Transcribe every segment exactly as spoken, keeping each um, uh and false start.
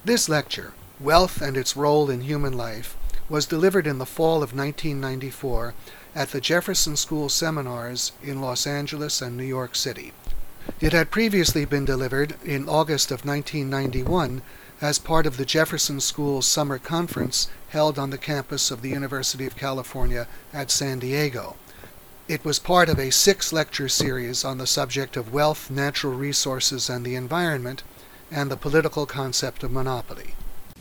This lecture, Wealth and Its Role in Human Life, was delivered in the fall of nineteen ninety-four at the Jefferson School Seminars in Los Angeles and New York City. It had previously been delivered in August of nineteen ninety-one as part of the Jefferson School Summer Conference held on the campus of the University of California at San Diego. It was part of a six-lecture series on the subject of wealth, natural resources, and the environment, and the political concept of monopoly.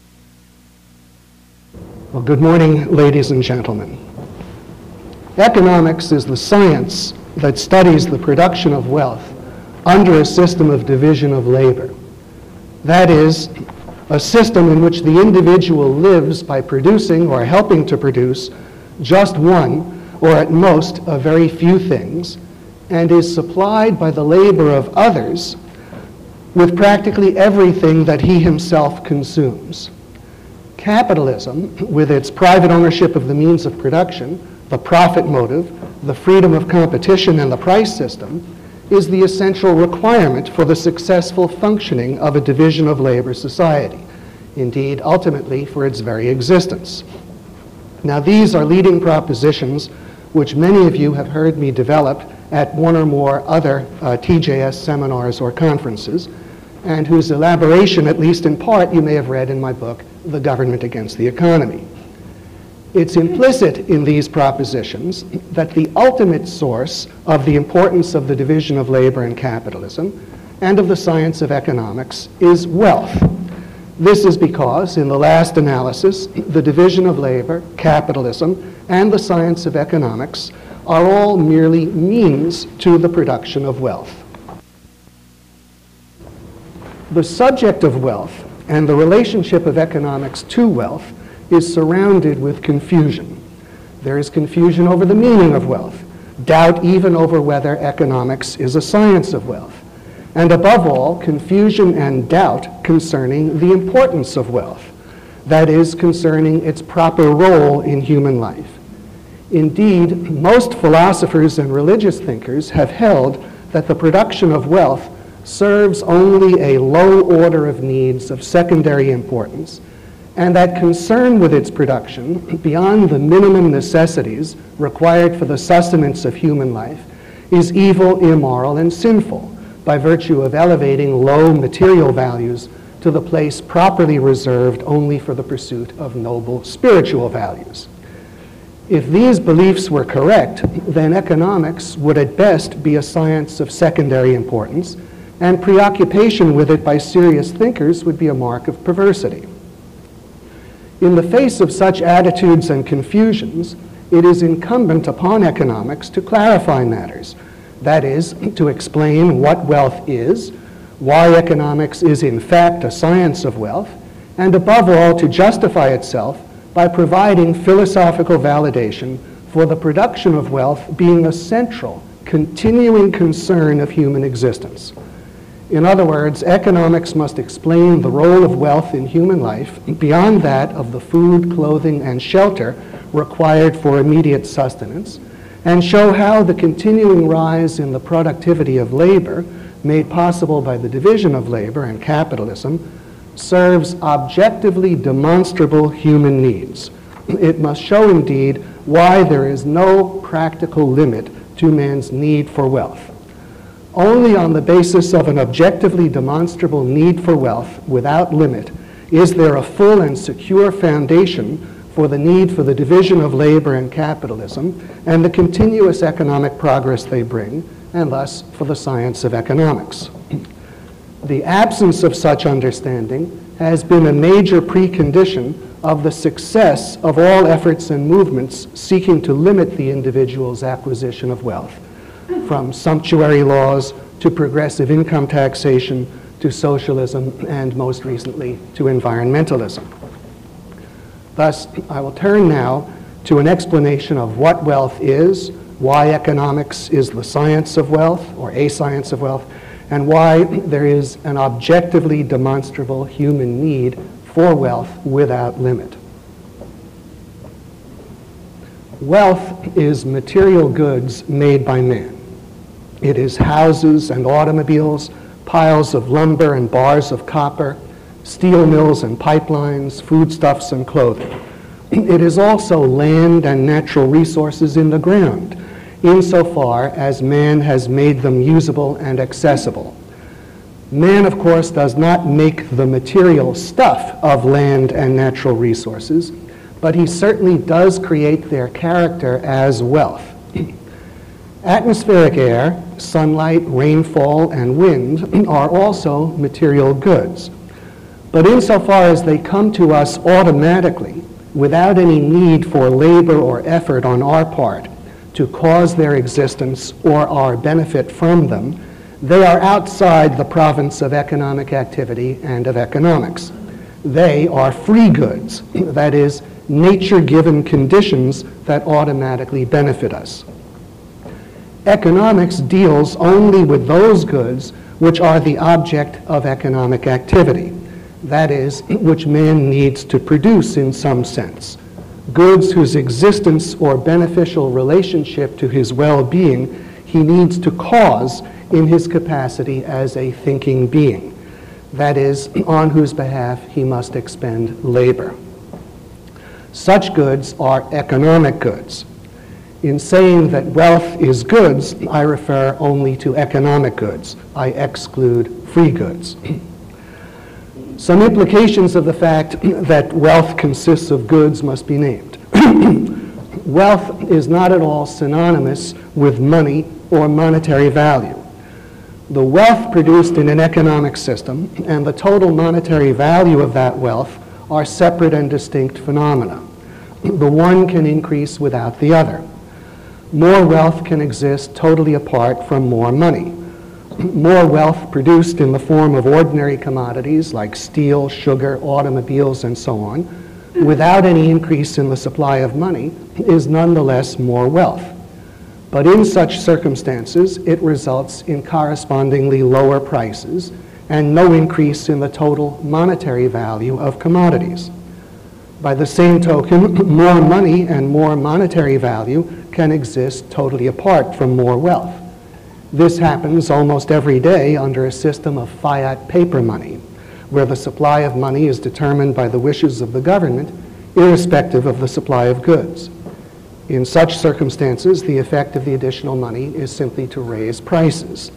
Well, good morning, ladies and gentlemen. Economics is the science that studies the production of wealth under a system of division of labor. That is, a system in which the individual lives by producing or helping to produce just one, or at most, a very few things, and is supplied by the labor of others with practically everything that he himself consumes. Capitalism, with its private ownership of the means of production, the profit motive, the freedom of competition, and the price system, is the essential requirement for the successful functioning of a division of labor society, indeed, ultimately, for its very existence. Now, these are leading propositions which many of you have heard me develop at one or more other uh, T J S seminars or conferences, and whose elaboration, at least in part, you may have read in my book, The Government Against the Economy. It's implicit in these propositions that the ultimate source of the importance of the division of labor and capitalism and of the science of economics is wealth. This is because, in the last analysis, the division of labor, capitalism, and the science of economics are all merely means to the production of wealth. The subject of wealth and the relationship of economics to wealth is surrounded with confusion. There is confusion over the meaning of wealth, doubt even over whether economics is a science of wealth, and above all, confusion and doubt concerning the importance of wealth, that is, concerning its proper role in human life. Indeed, most philosophers and religious thinkers have held that the production of wealth serves only a low order of needs of secondary importance, and that concern with its production, beyond the minimum necessities required for the sustenance of human life, is evil, immoral, and sinful, by virtue of elevating low material values to the place properly reserved only for the pursuit of noble spiritual values. If these beliefs were correct, then economics would at best be a science of secondary importance, and preoccupation with it by serious thinkers would be a mark of perversity. In the face of such attitudes and confusions, it is incumbent upon economics to clarify matters. That is, to explain what wealth is, why economics is in fact a science of wealth, and above all, to justify itself by providing philosophical validation for the production of wealth being a central, continuing concern of human existence. In other words, economics must explain the role of wealth in human life beyond that of the food, clothing, and shelter required for immediate sustenance, and show how the continuing rise in the productivity of labor, made possible by the division of labor and capitalism, serves objectively demonstrable human needs. It must show, indeed, why there is no practical limit to man's need for wealth. Only on the basis of an objectively demonstrable need for wealth without limit is there a full and secure foundation for the need for the division of labor and capitalism and the continuous economic progress they bring, and thus for the science of economics. The absence of such understanding has been a major precondition of the success of all efforts and movements seeking to limit the individual's acquisition of wealth, from sumptuary laws to progressive income taxation to socialism and most recently to environmentalism. Thus, I will turn now to an explanation of what wealth is, why economics is the science of wealth or a science of wealth, and why there is an objectively demonstrable human need for wealth without limit. Wealth is material goods made by man. It is houses and automobiles, piles of lumber and bars of copper, steel mills and pipelines, foodstuffs and clothing. It is also land and natural resources in the ground, insofar as man has made them usable and accessible. Man, of course, does not make the material stuff of land and natural resources, but he certainly does create their character as wealth. Atmospheric air, sunlight, rainfall, and wind are also material goods. But insofar as they come to us automatically, without any need for labor or effort on our part to cause their existence or our benefit from them, they are outside the province of economic activity and of economics. They are free goods, that is, nature-given conditions that automatically benefit us. Economics deals only with those goods which are the object of economic activity, that is, which man needs to produce in some sense, goods whose existence or beneficial relationship to his well-being he needs to cause in his capacity as a thinking being, that is, on whose behalf he must expend labor. Such goods are economic goods. In saying that wealth is goods, I refer only to economic goods. I exclude free goods. Some implications of the fact that wealth consists of goods must be named. Wealth is not at all synonymous with money or monetary value. The wealth produced in an economic system and the total monetary value of that wealth are separate and distinct phenomena. The one can increase without the other. More wealth can exist totally apart from more money. More wealth produced in the form of ordinary commodities like steel, sugar, automobiles, and so on, without any increase in the supply of money, is nonetheless more wealth. But in such circumstances, it results in correspondingly lower prices and no increase in the total monetary value of commodities. By the same token, more money and more monetary value can exist totally apart from more wealth. This happens almost every day under a system of fiat paper money, where the supply of money is determined by the wishes of the government, irrespective of the supply of goods. In such circumstances, the effect of the additional money is simply to raise prices.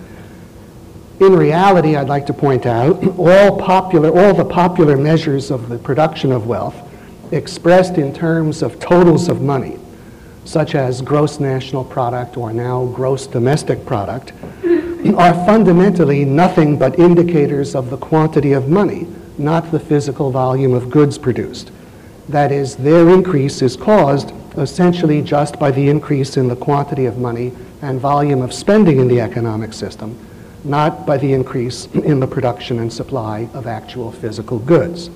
In reality, I'd like to point out, all popular, all the popular measures of the production of wealth, expressed in terms of totals of money, such as gross national product or now gross domestic product, are fundamentally nothing but indicators of the quantity of money, not the physical volume of goods produced. That is, their increase is caused essentially just by the increase in the quantity of money and volume of spending in the economic system, not by the increase in the production and supply of actual physical goods.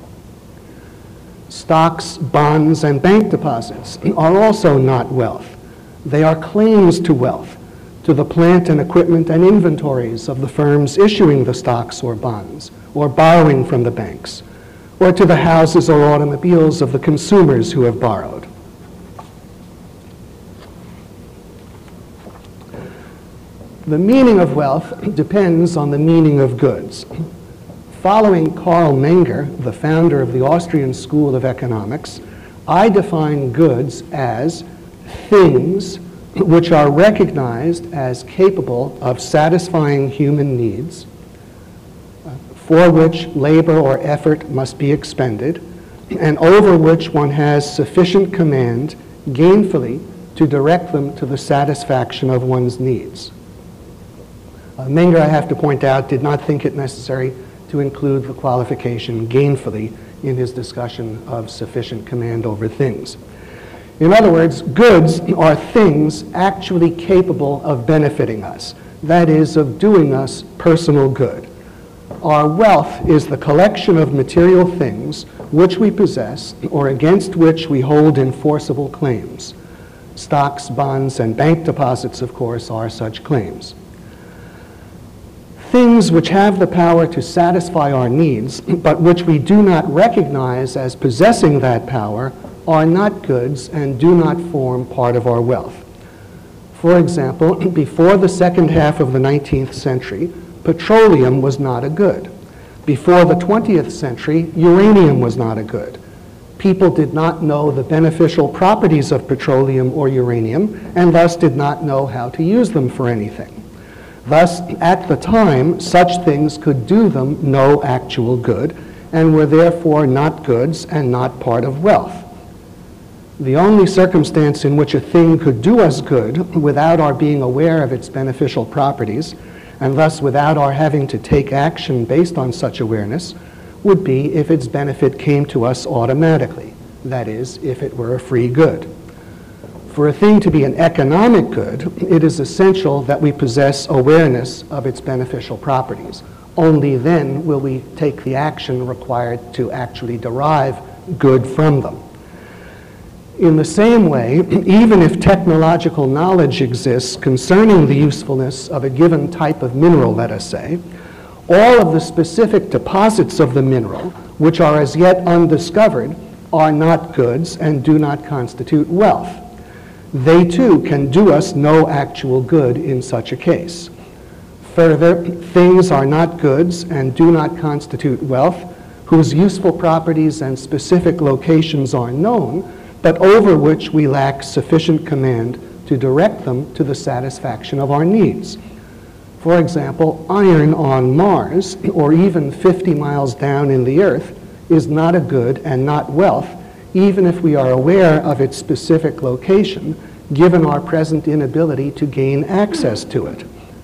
Stocks, bonds, and bank deposits are also not wealth. They are claims to wealth, to the plant and equipment and inventories of the firms issuing the stocks or bonds, or borrowing from the banks, or to the houses or automobiles of the consumers who have borrowed. The meaning of wealth depends on the meaning of goods. Following Karl Menger, the founder of the Austrian School of Economics, I define goods as things which are recognized as capable of satisfying human needs, for which labor or effort must be expended, and over which one has sufficient command gainfully to direct them to the satisfaction of one's needs. Uh, Menger, I have to point out, did not think it necessary to include the qualification gainfully in his discussion of sufficient command over things. In other words, goods are things actually capable of benefiting us, that is, of doing us personal good. Our wealth is the collection of material things which we possess or against which we hold enforceable claims. Stocks, bonds, and bank deposits, of course, are such claims. Things which have the power to satisfy our needs, but which we do not recognize as possessing that power, are not goods and do not form part of our wealth. For example, before the second half of the nineteenth century, petroleum was not a good. Before the twentieth century, uranium was not a good. People did not know the beneficial properties of petroleum or uranium, and thus did not know how to use them for anything. Thus, at the time, such things could do them no actual good, and were therefore not goods and not part of wealth. The only circumstance in which a thing could do us good without our being aware of its beneficial properties, and thus without our having to take action based on such awareness, would be if its benefit came to us automatically, that is, if it were a free good. For a thing to be an economic good, it is essential that we possess awareness of its beneficial properties. Only then will we take the action required to actually derive good from them. In the same way, even if technological knowledge exists concerning the usefulness of a given type of mineral, let us say, all of the specific deposits of the mineral, which are as yet undiscovered, are not goods and do not constitute wealth. They too can do us no actual good in such a case. Further, things are not goods and do not constitute wealth, whose useful properties and specific locations are known, but over which we lack sufficient command to direct them to the satisfaction of our needs. For example, iron on Mars, or even fifty miles down in the Earth, is not a good and not wealth, even if we are aware of its specific location, given our present inability to gain access to it.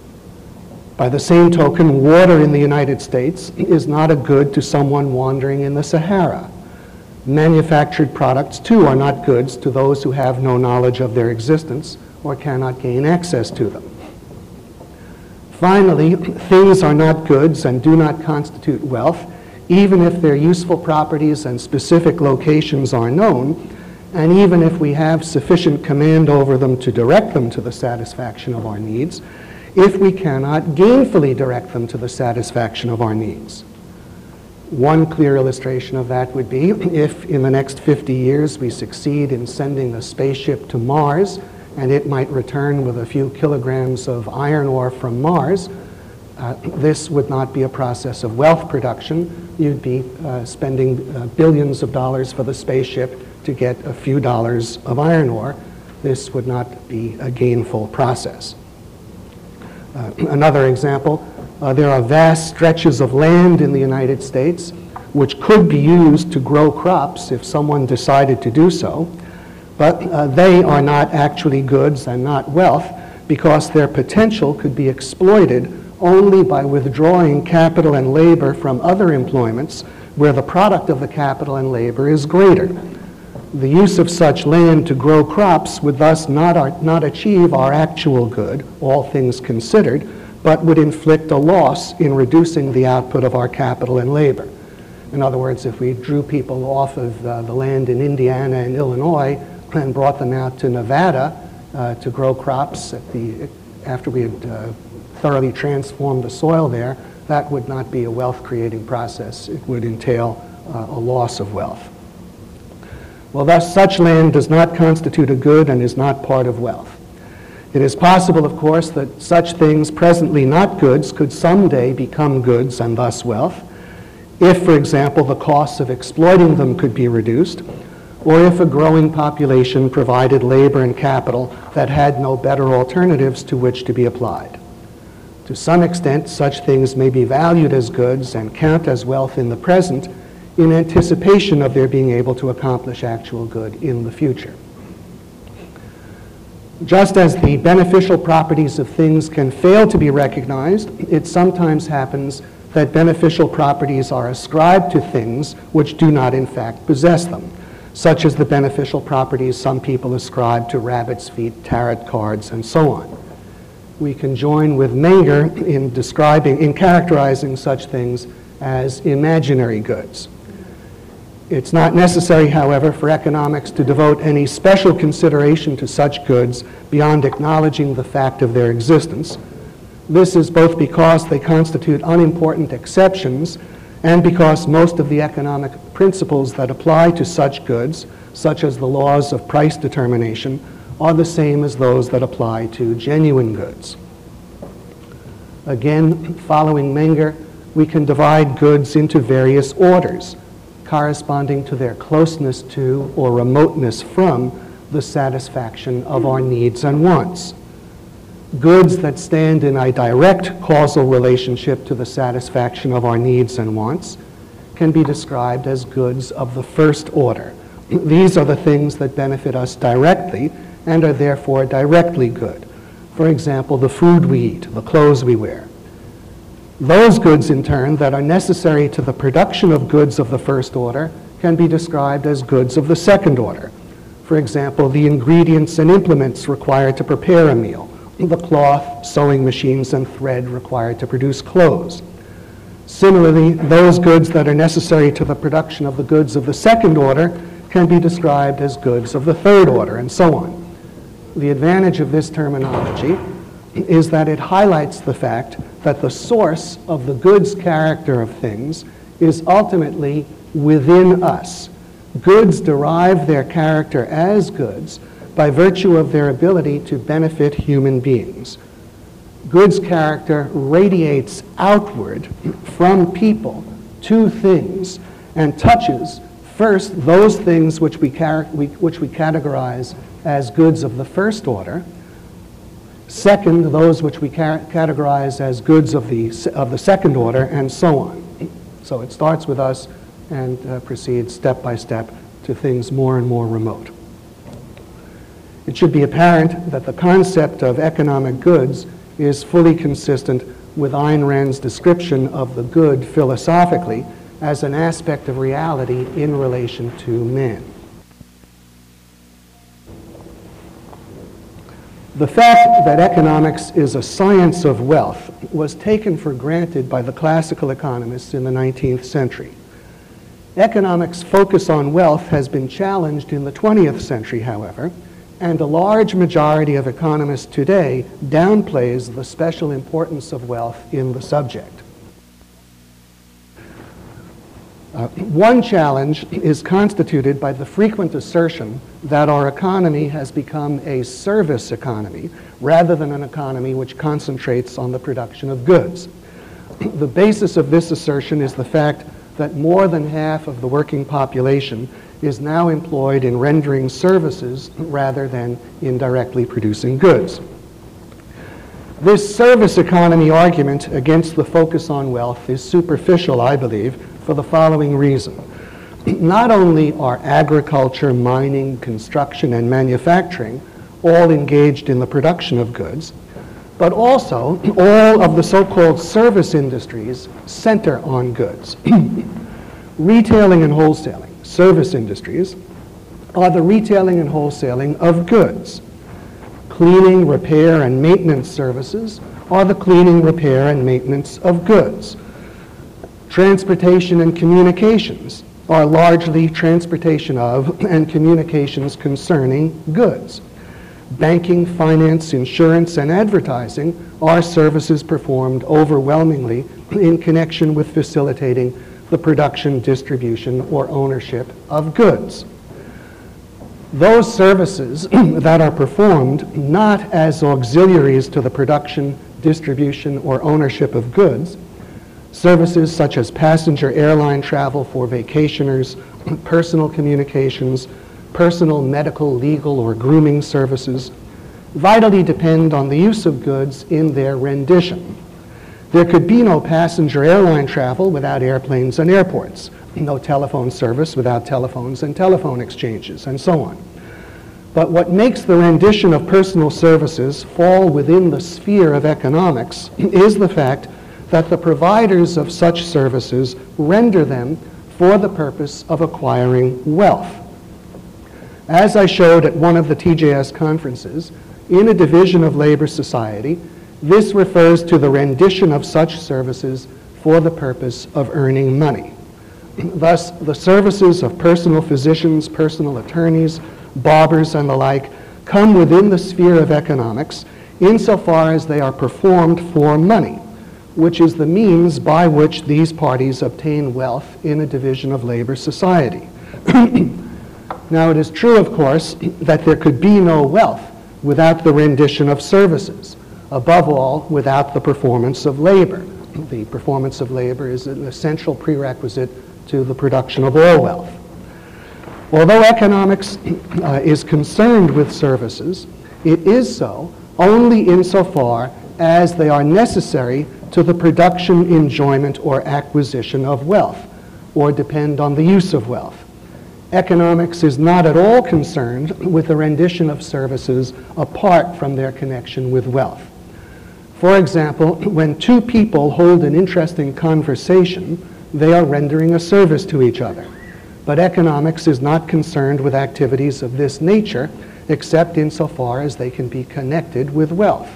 By the same token, water in the United States is not a good to someone wandering in the Sahara. Manufactured products, too, are not goods to those who have no knowledge of their existence or cannot gain access to them. Finally, things are not goods and do not constitute wealth, even if their useful properties and specific locations are known, and even if we have sufficient command over them to direct them to the satisfaction of our needs, if we cannot gainfully direct them to the satisfaction of our needs. One clear illustration of that would be if in the next fifty years we succeed in sending a spaceship to Mars, and it might return with a few kilograms of iron ore from Mars. Uh, this would not be a process of wealth production. You'd be uh, spending uh, billions of dollars for the spaceship to get a few dollars of iron ore. This would not be a gainful process. Uh, another example, uh, there are vast stretches of land in the United States which could be used to grow crops if someone decided to do so. But uh, they are not actually goods and not wealth because their potential could be exploited only by withdrawing capital and labor from other employments where the product of the capital and labor is greater. The use of such land to grow crops would thus not, our, not achieve our actual good, all things considered, but would inflict a loss in reducing the output of our capital and labor. In other words, if we drew people off of uh, the land in Indiana and Illinois and brought them out to Nevada uh, to grow crops at the, after we had uh, thoroughly transformed the soil there, that would not be a wealth-creating process. It would entail uh, a loss of wealth. Well, thus, such land does not constitute a good and is not part of wealth. It is possible, of course, that such things presently not goods could someday become goods and thus wealth, if, for example, the costs of exploiting them could be reduced, or if a growing population provided labor and capital that had no better alternatives to which to be applied. To some extent, such things may be valued as goods and count as wealth in the present in anticipation of their being able to accomplish actual good in the future. Just as the beneficial properties of things can fail to be recognized, it sometimes happens that beneficial properties are ascribed to things which do not in fact possess them, such as the beneficial properties some people ascribe to rabbit's feet, tarot cards, and so on. We can join with Menger in describing, in characterizing such things as imaginary goods. It's not necessary, however, for economics to devote any special consideration to such goods beyond acknowledging the fact of their existence. This is both because they constitute unimportant exceptions and because most of the economic principles that apply to such goods, such as the laws of price determination, are the same as those that apply to genuine goods. Again, following Menger, we can divide goods into various orders, corresponding to their closeness to or remoteness from the satisfaction of our needs and wants. Goods that stand in a direct causal relationship to the satisfaction of our needs and wants can be described as goods of the first order. These are the things that benefit us directly and are therefore directly good. For example, the food we eat, the clothes we wear. Those goods, in turn, that are necessary to the production of goods of the first order can be described as goods of the second order. For example, the ingredients and implements required to prepare a meal, the cloth, sewing machines, and thread required to produce clothes. Similarly, those goods that are necessary to the production of the goods of the second order can be described as goods of the third order, and so on. The advantage of this terminology is that it highlights the fact that the source of the goods character of things is ultimately within us. Goods derive their character as goods by virtue of their ability to benefit human beings. Goods character radiates outward from people to things and touches first those things which we, char- we, which we categorize as goods of the first order, second, those which we ca- categorize as goods of the, of the second order, and so on. So it starts with us and uh, proceeds step by step to things more and more remote. It should be apparent that the concept of economic goods is fully consistent with Ayn Rand's description of the good philosophically as an aspect of reality in relation to man. The fact that economics is a science of wealth was taken for granted by the classical economists in the nineteenth century. Economics' focus on wealth has been challenged in the twentieth century, however, and a large majority of economists today downplays the special importance of wealth in the subject. Uh, one challenge is constituted by the frequent assertion that our economy has become a service economy rather than an economy which concentrates on the production of goods. The basis of this assertion is the fact that more than half of the working population is now employed in rendering services rather than in directly producing goods. This service economy argument against the focus on wealth is superficial, I believe, for the following reason. Not only are agriculture, mining, construction, and manufacturing all engaged in the production of goods, but also all of the so-called service industries center on goods. Retailing and wholesaling, service industries, are the retailing and wholesaling of goods. Cleaning, repair, and maintenance services are the cleaning, repair, and maintenance of goods. Transportation and communications are largely transportation of and communications concerning goods. Banking, finance, insurance, and advertising are services performed overwhelmingly in connection with facilitating the production, distribution, or ownership of goods. Those services that are performed not as auxiliaries to the production, distribution, or ownership of goods, services such as passenger airline travel for vacationers, personal communications, personal, medical, legal, or grooming services, vitally depend on the use of goods in their rendition. There could be no passenger airline travel without airplanes and airports, no telephone service without telephones and telephone exchanges, and so on. But what makes the rendition of personal services fall within the sphere of economics is the fact that the providers of such services render them for the purpose of acquiring wealth. As I showed at one of the T J S conferences, in a division of labor society, this refers to the rendition of such services for the purpose of earning money. Thus, the services of personal physicians, personal attorneys, barbers, and the like come within the sphere of economics insofar as they are performed for money, which is the means by which these parties obtain wealth in a division of labor society. Now, it is true, of course, that there could be no wealth without the rendition of services, above all, without the performance of labor. the performance of labor is an essential prerequisite to the production of all wealth. Although economics uh, is concerned with services, it is so only insofar as they are necessary to the production, enjoyment, or acquisition of wealth, or depend on the use of wealth. Economics is not at all concerned with the rendition of services apart from their connection with wealth. For example, when two people hold an interesting conversation, they are rendering a service to each other. But economics is not concerned with activities of this nature, except insofar as they can be connected with wealth.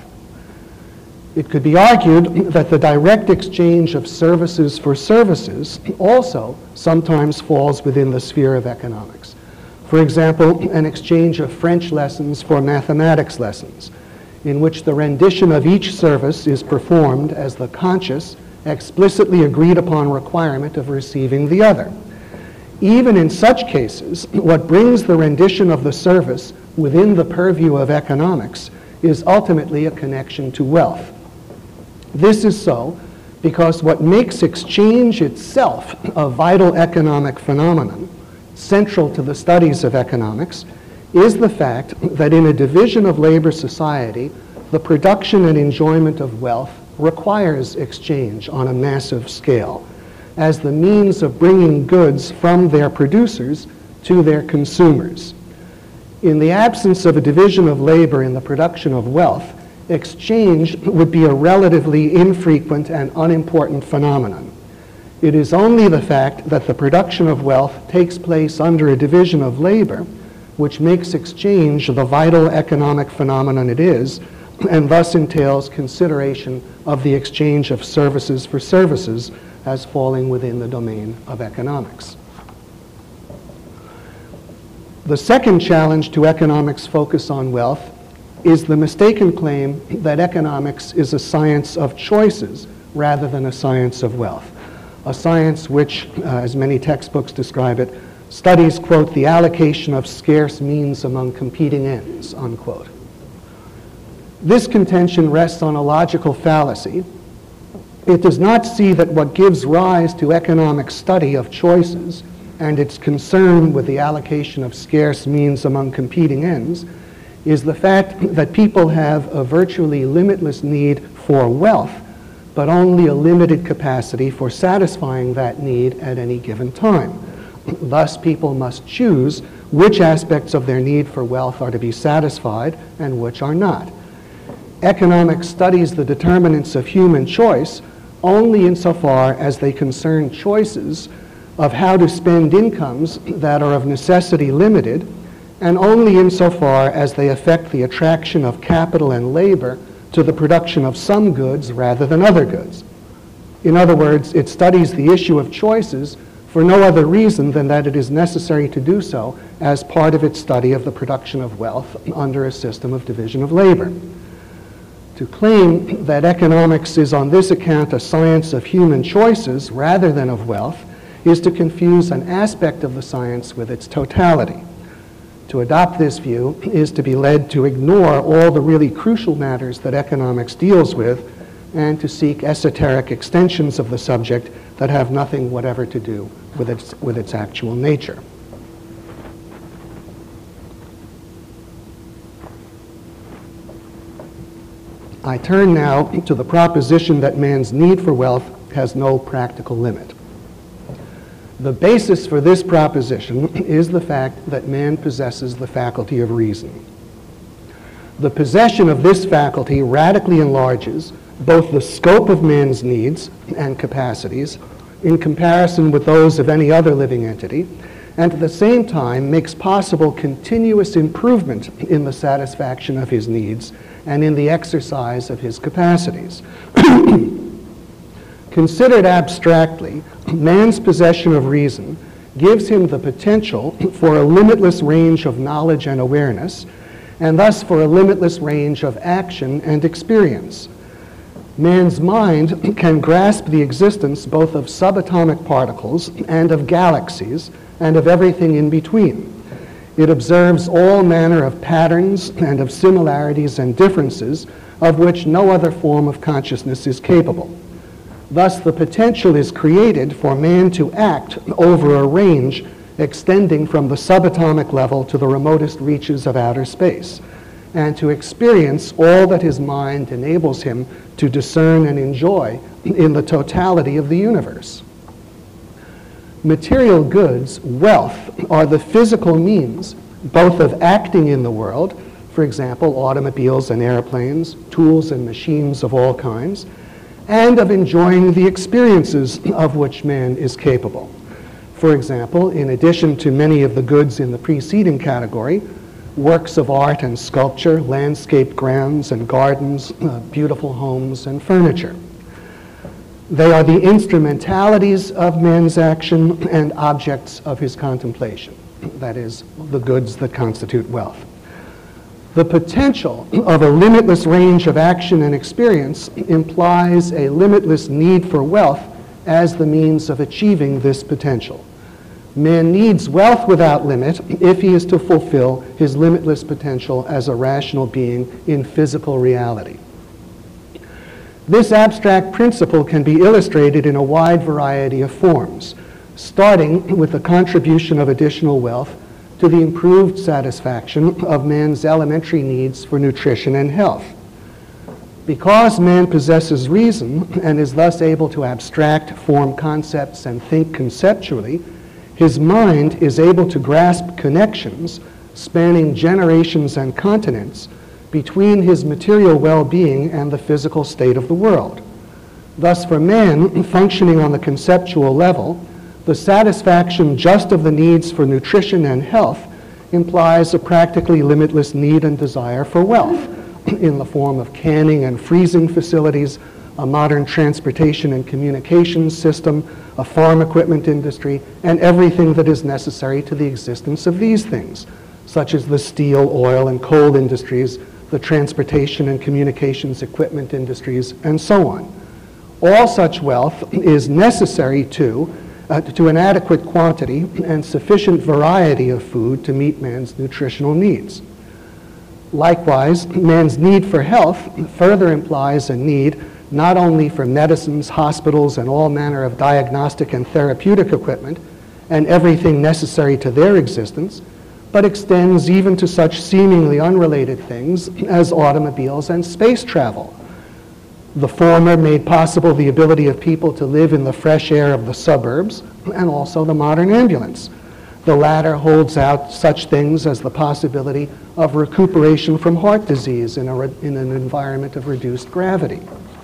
It could be argued that the direct exchange of services for services also sometimes falls within the sphere of economics. For example, an exchange of French lessons for mathematics lessons, in which the rendition of each service is performed as the conscious, explicitly agreed upon requirement of receiving the other. Even in such cases, what brings the rendition of the service within the purview of economics is ultimately a connection to wealth. This is so because what makes exchange itself a vital economic phenomenon, central to the studies of economics, is the fact that in a division of labor society, the production and enjoyment of wealth requires exchange on a massive scale as the means of bringing goods from their producers to their consumers. In the absence of a division of labor in the production of wealth, exchange would be a relatively infrequent and unimportant phenomenon. It is only the fact that the production of wealth takes place under a division of labor which makes exchange the vital economic phenomenon it is, and thus entails consideration of the exchange of services for services as falling within the domain of economics. The second challenge to economics' focus on wealth is the mistaken claim that economics is a science of choices rather than a science of wealth, a science which, uh, as many textbooks describe it, studies, quote, the allocation of scarce means among competing ends, unquote. This contention rests on a logical fallacy. It does not see that what gives rise to economic study of choices and its concern with the allocation of scarce means among competing ends is the fact that people have a virtually limitless need for wealth, but only a limited capacity for satisfying that need at any given time. Thus, people must choose which aspects of their need for wealth are to be satisfied and which are not. Economics studies the determinants of human choice only insofar as they concern choices of how to spend incomes that are of necessity limited, and only insofar as they affect the attraction of capital and labor to the production of some goods rather than other goods. In other words, it studies the issue of choices for no other reason than that it is necessary to do so as part of its study of the production of wealth under a system of division of labor. To claim that economics is on this account a science of human choices rather than of wealth is to confuse an aspect of the science with its totality. To adopt this view is to be led to ignore all the really crucial matters that economics deals with and to seek esoteric extensions of the subject that have nothing whatever to do with its, with its actual nature. I turn now to the proposition that man's need for wealth has no practical limit. The basis for this proposition is the fact that man possesses the faculty of reason. The possession of this faculty radically enlarges both the scope of man's needs and capacities in comparison with those of any other living entity, and at the same time makes possible continuous improvement in the satisfaction of his needs and in the exercise of his capacities. Considered abstractly, man's possession of reason gives him the potential for a limitless range of knowledge and awareness, and thus for a limitless range of action and experience. Man's mind can grasp the existence both of subatomic particles and of galaxies and of everything in between. It observes all manner of patterns and of similarities and differences of which no other form of consciousness is capable. Thus, the potential is created for man to act over a range extending from the subatomic level to the remotest reaches of outer space, and to experience all that his mind enables him to discern and enjoy in the totality of the universe. Material goods, wealth, are the physical means both of acting in the world, for example, automobiles and airplanes, tools and machines of all kinds, and of enjoying the experiences of which man is capable. For example, in addition to many of the goods in the preceding category, works of art and sculpture, landscaped grounds and gardens, uh, beautiful homes and furniture. They are the instrumentalities of man's action and objects of his contemplation, that is, the goods that constitute wealth. The potential of a limitless range of action and experience implies a limitless need for wealth as the means of achieving this potential. Man needs wealth without limit if he is to fulfill his limitless potential as a rational being in physical reality. This abstract principle can be illustrated in a wide variety of forms, starting with the contribution of additional wealth to the improved satisfaction of man's elementary needs for nutrition and health. Because man possesses reason and is thus able to abstract, form concepts, and think conceptually, his mind is able to grasp connections spanning generations and continents between his material well-being and the physical state of the world. Thus, for man, functioning on the conceptual level, the satisfaction just of the needs for nutrition and health implies a practically limitless need and desire for wealth in the form of canning and freezing facilities, a modern transportation and communications system, a farm equipment industry, and everything that is necessary to the existence of these things, such as the steel, oil, and coal industries, the transportation and communications equipment industries, and so on. All such wealth is necessary to, uh, to an adequate quantity and sufficient variety of food to meet man's nutritional needs. Likewise, man's need for health further implies a need not only for medicines, hospitals, and all manner of diagnostic and therapeutic equipment, and everything necessary to their existence, but extends even to such seemingly unrelated things as automobiles and space travel. The former made possible the ability of people to live in the fresh air of the suburbs, and also the modern ambulance. The latter holds out such things as the possibility of recuperation from heart disease in, a re- in an environment of reduced gravity.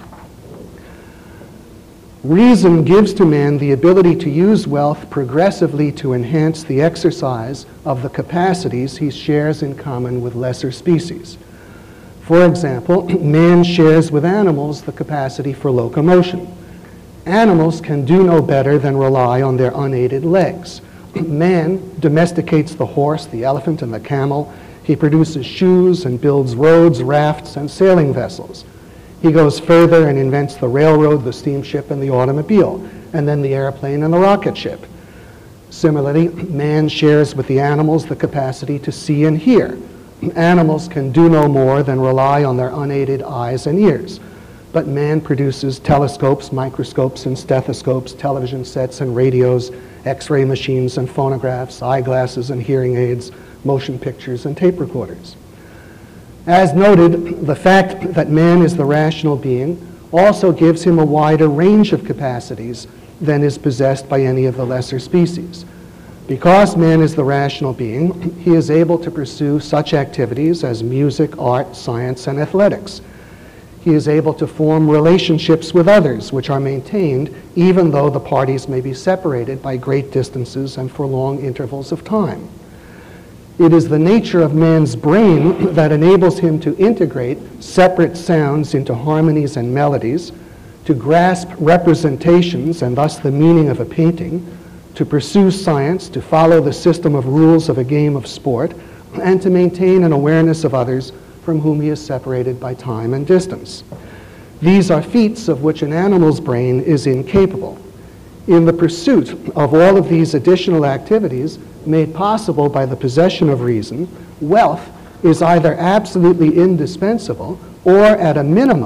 Reason gives to man the ability to use wealth progressively to enhance the exercise of the capacities he shares in common with lesser species. For example, man shares with animals the capacity for locomotion. Animals can do no better than rely on their unaided legs. Man domesticates the horse, the elephant, and the camel. He produces shoes and builds roads, rafts, and sailing vessels. He goes further and invents the railroad, the steamship, and the automobile, and then the airplane and the rocket ship. Similarly, man shares with the animals the capacity to see and hear. Animals can do no more than rely on their unaided eyes and ears, but man produces telescopes, microscopes, and stethoscopes, television sets and radios, X-ray machines and phonographs, eyeglasses and hearing aids, motion pictures and tape recorders. As noted, the fact that man is the rational being also gives him a wider range of capacities than is possessed by any of the lesser species. Because man is the rational being, he is able to pursue such activities as music, art, science, and athletics. He is able to form relationships with others, which are maintained even though the parties may be separated by great distances and for long intervals of time. It is the nature of man's brain that enables him to integrate separate sounds into harmonies and melodies, to grasp representations and thus the meaning of a painting, to pursue science, to follow the system of rules of a game of sport, and to maintain an awareness of others from whom he is separated by time and distance. These are feats of which an animal's brain is incapable. In the pursuit of all of these additional activities made possible by the possession of reason, wealth is either absolutely indispensable or, at a minimum,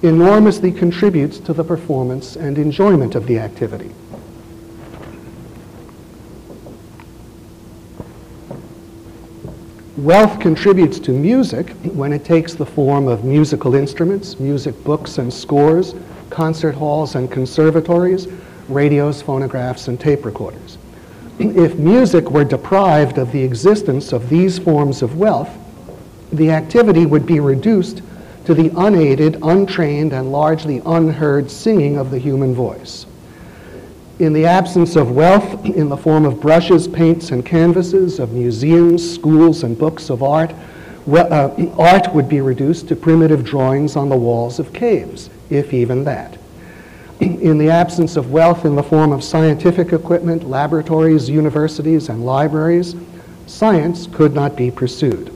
enormously contributes to the performance and enjoyment of the activity. Wealth contributes to music when it takes the form of musical instruments, music books and scores, concert halls and conservatories, radios, phonographs, and tape recorders. If music were deprived of the existence of these forms of wealth, the activity would be reduced to the unaided, untrained, and largely unheard singing of the human voice. In the absence of wealth in the form of brushes, paints, and canvases, of museums, schools, and books of art, well, uh, art would be reduced to primitive drawings on the walls of caves, if even that. In the absence of wealth in the form of scientific equipment, laboratories, universities, and libraries, science could not be pursued.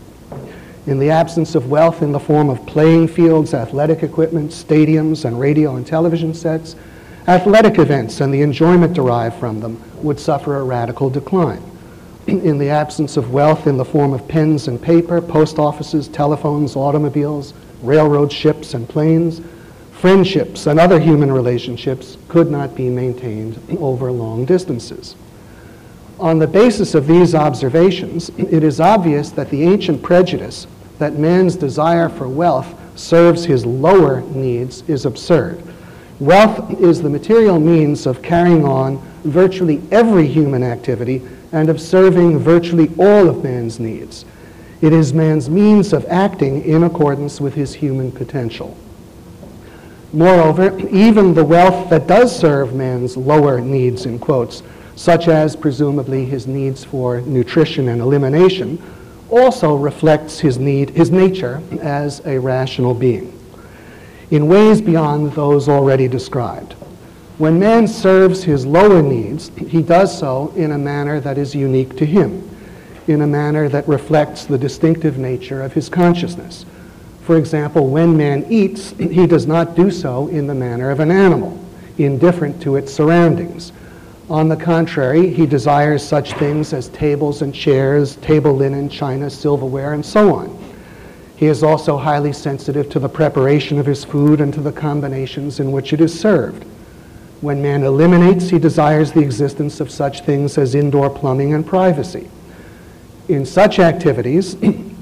In the absence of wealth in the form of playing fields, athletic equipment, stadiums, and radio and television sets, athletic events and the enjoyment derived from them would suffer a radical decline. In the absence of wealth in the form of pens and paper, post offices, telephones, automobiles, railroad ships and planes, friendships and other human relationships could not be maintained over long distances. On the basis of these observations, it is obvious that the ancient prejudice that man's desire for wealth serves his lower needs is absurd. Wealth is the material means of carrying on virtually every human activity and of serving virtually all of man's needs. It is man's means of acting in accordance with his human potential. Moreover, even the wealth that does serve man's lower needs, in quotes, such as presumably his needs for nutrition and elimination, also reflects his need, his nature as a rational being, in ways beyond those already described. When man serves his lower needs, he does so in a manner that is unique to him, in a manner that reflects the distinctive nature of his consciousness. For example, when man eats, he does not do so in the manner of an animal, indifferent to its surroundings. On the contrary, he desires such things as tables and chairs, table linen, china, silverware, and so on. He is also highly sensitive to the preparation of his food and to the combinations in which it is served. When man eliminates, he desires the existence of such things as indoor plumbing and privacy. In such activities,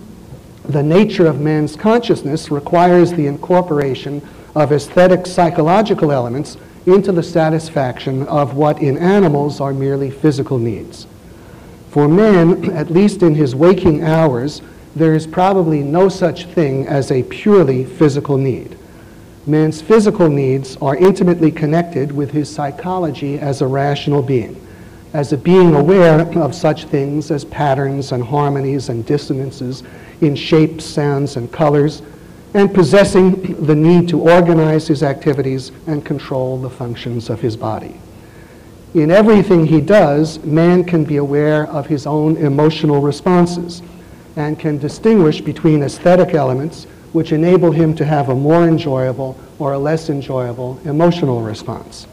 the nature of man's consciousness requires the incorporation of aesthetic psychological elements into the satisfaction of what in animals are merely physical needs. For man, at least in his waking hours, there is probably no such thing as a purely physical need. Man's physical needs are intimately connected with his psychology as a rational being, as a being aware of such things as patterns and harmonies and dissonances in shapes, sounds, and colors, and possessing the need to organize his activities and control the functions of his body. In everything he does, man can be aware of his own emotional responses and can distinguish between aesthetic elements which enable him to have a more enjoyable or a less enjoyable emotional response.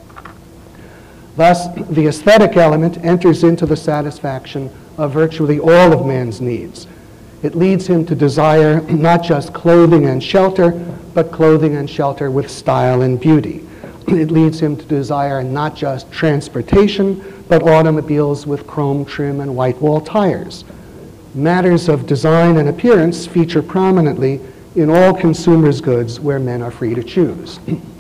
Thus, the aesthetic element enters into the satisfaction of virtually all of man's needs. It leads him to desire not just clothing and shelter, but clothing and shelter with style and beauty. It leads him to desire not just transportation, but automobiles with chrome trim and white wall tires. Matters of design and appearance feature prominently in all consumers' goods where men are free to choose.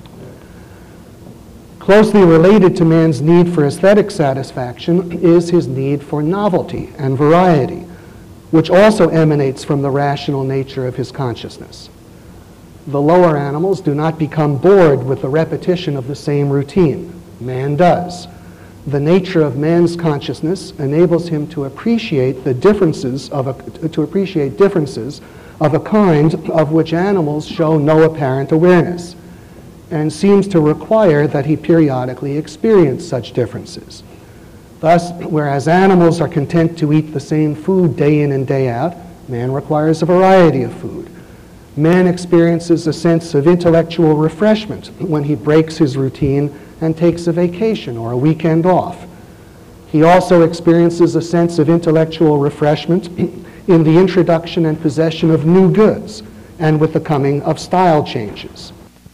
Closely related to man's need for aesthetic satisfaction is his need for novelty and variety, which also emanates from the rational nature of his consciousness. The lower animals do not become bored with the repetition of the same routine. Man does. The nature of man's consciousness enables him to appreciate the differences of a, to appreciate differences of a kind of which animals show no apparent awareness, and seems to require that he periodically experience such differences. Thus, whereas animals are content to eat the same food day in and day out, man requires a variety of food. Man experiences a sense of intellectual refreshment when he breaks his routine and takes a vacation or a weekend off. He also experiences a sense of intellectual refreshment in the introduction and possession of new goods and with the coming of style changes.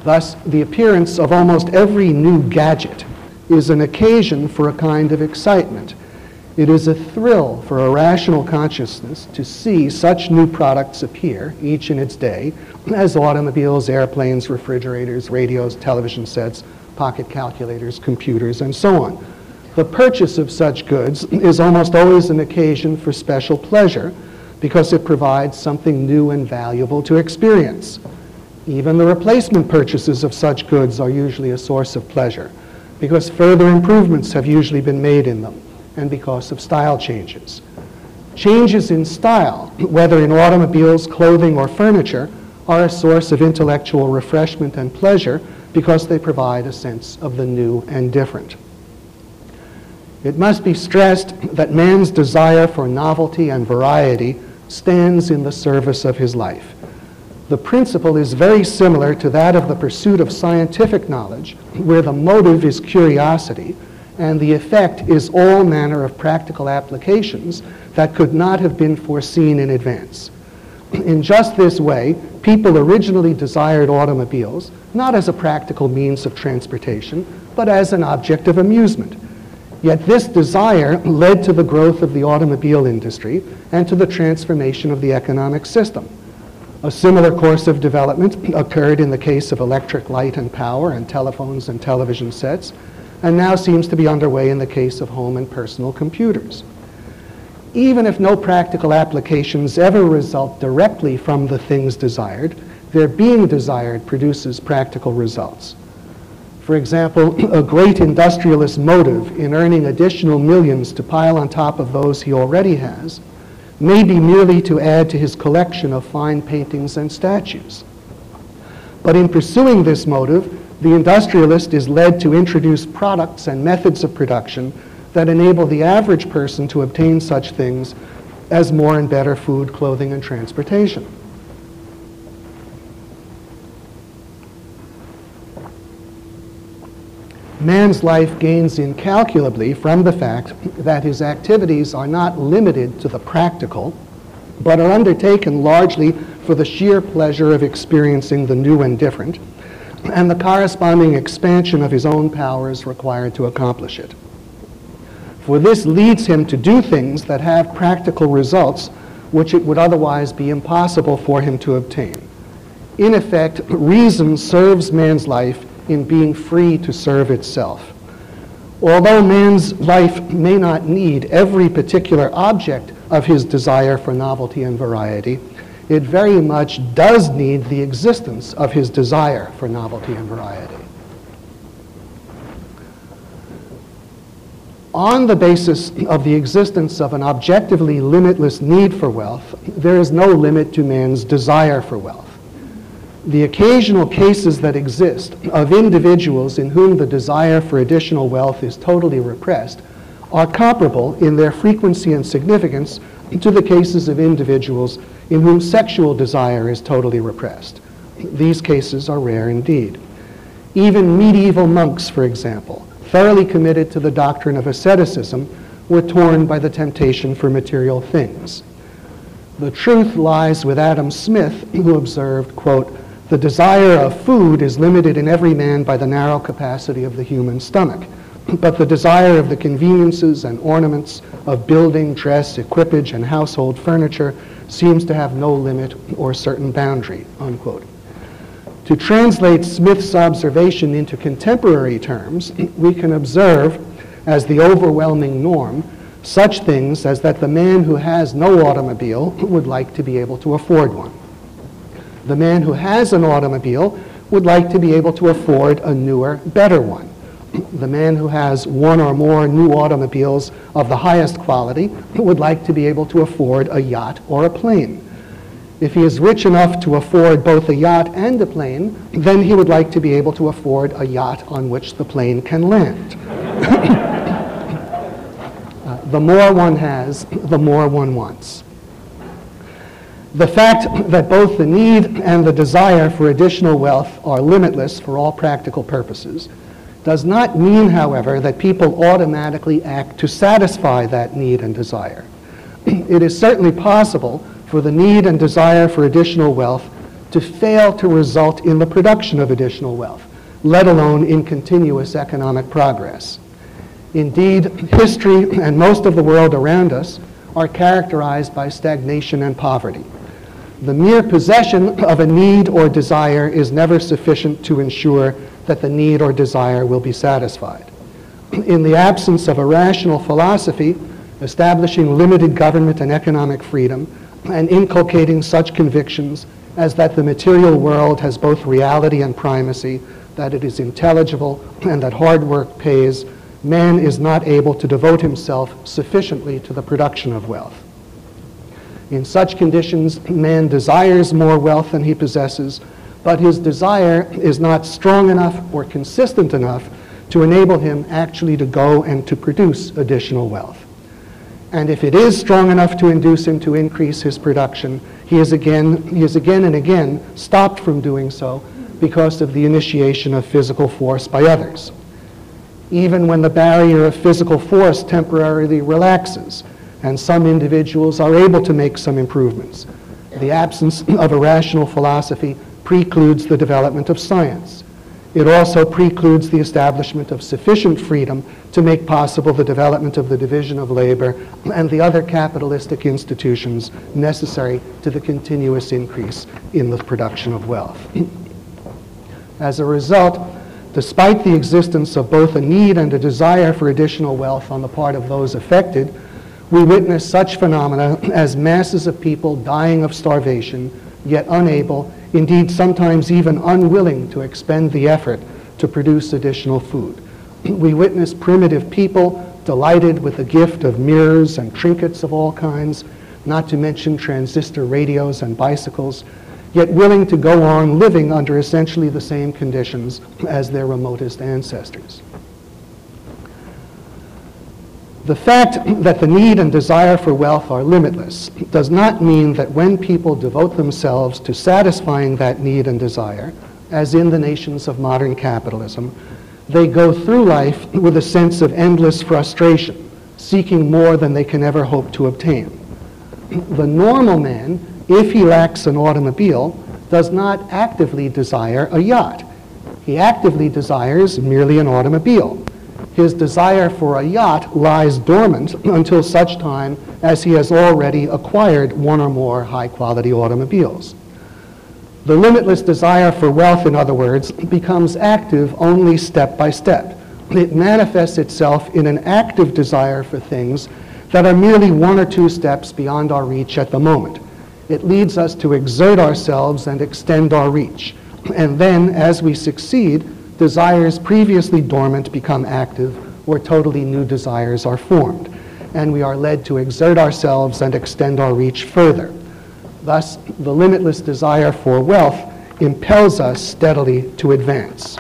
Thus, the appearance of almost every new gadget is an occasion for a kind of excitement. It is a thrill for a rational consciousness to see such new products appear, each in its day, as automobiles, airplanes, refrigerators, radios, television sets, pocket calculators, computers, and so on. The purchase of such goods is almost always an occasion for special pleasure because it provides something new and valuable to experience. Even the replacement purchases of such goods are usually a source of pleasure because further improvements have usually been made in them and because of style changes. Changes in style, whether in automobiles, clothing, or furniture, are a source of intellectual refreshment and pleasure because they provide a sense of the new and different. It must be stressed that man's desire for novelty and variety stands in the service of his life. The principle is very similar to that of the pursuit of scientific knowledge, where the motive is curiosity, and the effect is all manner of practical applications that could not have been foreseen in advance. In just this way, people originally desired automobiles, not as a practical means of transportation, but as an object of amusement. Yet this desire led to the growth of the automobile industry and to the transformation of the economic system. A similar course of development occurred in the case of electric light and power and telephones and television sets, and now seems to be underway in the case of home and personal computers. Even if no practical applications ever result directly from the things desired, their being desired produces practical results. For example, a great industrialist's motive in earning additional millions to pile on top of those he already has may be merely to add to his collection of fine paintings and statues. But in pursuing this motive, the industrialist is led to introduce products and methods of production that enable the average person to obtain such things as more and better food, clothing, and transportation. Man's life gains incalculably from the fact that his activities are not limited to the practical, but are undertaken largely for the sheer pleasure of experiencing the new and different, and the corresponding expansion of his own powers required to accomplish it. For this leads him to do things that have practical results which it would otherwise be impossible for him to obtain. In effect, reason serves man's life in being free to serve itself. Although man's life may not need every particular object of his desire for novelty and variety, it very much does need the existence of his desire for novelty and variety. On the basis of the existence of an objectively limitless need for wealth, there is no limit to man's desire for wealth. The occasional cases that exist of individuals in whom the desire for additional wealth is totally repressed are comparable in their frequency and significance to the cases of individuals in whom sexual desire is totally repressed. These cases are rare indeed. Even medieval monks, for example, thoroughly committed to the doctrine of asceticism, were torn by the temptation for material things. The truth lies with Adam Smith, who observed, quote, "The desire of food is limited in every man by the narrow capacity of the human stomach, but the desire of the conveniences and ornaments of building, dress, equipage, and household furniture seems to have no limit or certain boundary," unquote. To translate Smith's observation into contemporary terms, we can observe as the overwhelming norm such things as that the man who has no automobile would like to be able to afford one. The man who has an automobile would like to be able to afford a newer, better one. The man who has one or more new automobiles of the highest quality would like to be able to afford a yacht or a plane. If he is rich enough to afford both a yacht and a plane, then he would like to be able to afford a yacht on which the plane can land. uh, the more one has, the more one wants. The fact that both the need and the desire for additional wealth are limitless for all practical purposes does not mean, however, that people automatically act to satisfy that need and desire. It is certainly possible for the need and desire for additional wealth to fail to result in the production of additional wealth, let alone in continuous economic progress. Indeed, history and most of the world around us are characterized by stagnation and poverty. The mere possession of a need or desire is never sufficient to ensure that the need or desire will be satisfied. In the absence of a rational philosophy, establishing limited government and economic freedom, and inculcating such convictions as that the material world has both reality and primacy, that it is intelligible, and that hard work pays, man is not able to devote himself sufficiently to the production of wealth. In such conditions, man desires more wealth than he possesses, but his desire is not strong enough or consistent enough to enable him actually to go and to produce additional wealth. And if it is strong enough to induce him to increase his production, he is again, he is again and again stopped from doing so because of the initiation of physical force by others. Even when the barrier of physical force temporarily relaxes, and some individuals are able to make some improvements, the absence of a rational philosophy precludes the development of science. It also precludes the establishment of sufficient freedom to make possible the development of the division of labor and the other capitalistic institutions necessary to the continuous increase in the production of wealth. As a result, despite the existence of both a need and a desire for additional wealth on the part of those affected, we witness such phenomena as masses of people dying of starvation, yet unable, indeed sometimes even unwilling, to expend the effort to produce additional food. We witness primitive people delighted with the gift of mirrors and trinkets of all kinds, not to mention transistor radios and bicycles, yet willing to go on living under essentially the same conditions as their remotest ancestors. The fact that the need and desire for wealth are limitless does not mean that when people devote themselves to satisfying that need and desire, as in the nations of modern capitalism, they go through life with a sense of endless frustration, seeking more than they can ever hope to obtain. The normal man, if he lacks an automobile, does not actively desire a yacht. He actively desires merely an automobile. His desire for a yacht lies dormant until such time as he has already acquired one or more high-quality automobiles. The limitless desire for wealth, in other words, becomes active only step by step. It manifests itself in an active desire for things that are merely one or two steps beyond our reach at the moment. It leads us to exert ourselves and extend our reach. And then, as we succeed, desires previously dormant become active, or totally new desires are formed, and we are led to exert ourselves and extend our reach further. Thus, the limitless desire for wealth impels us steadily to advance.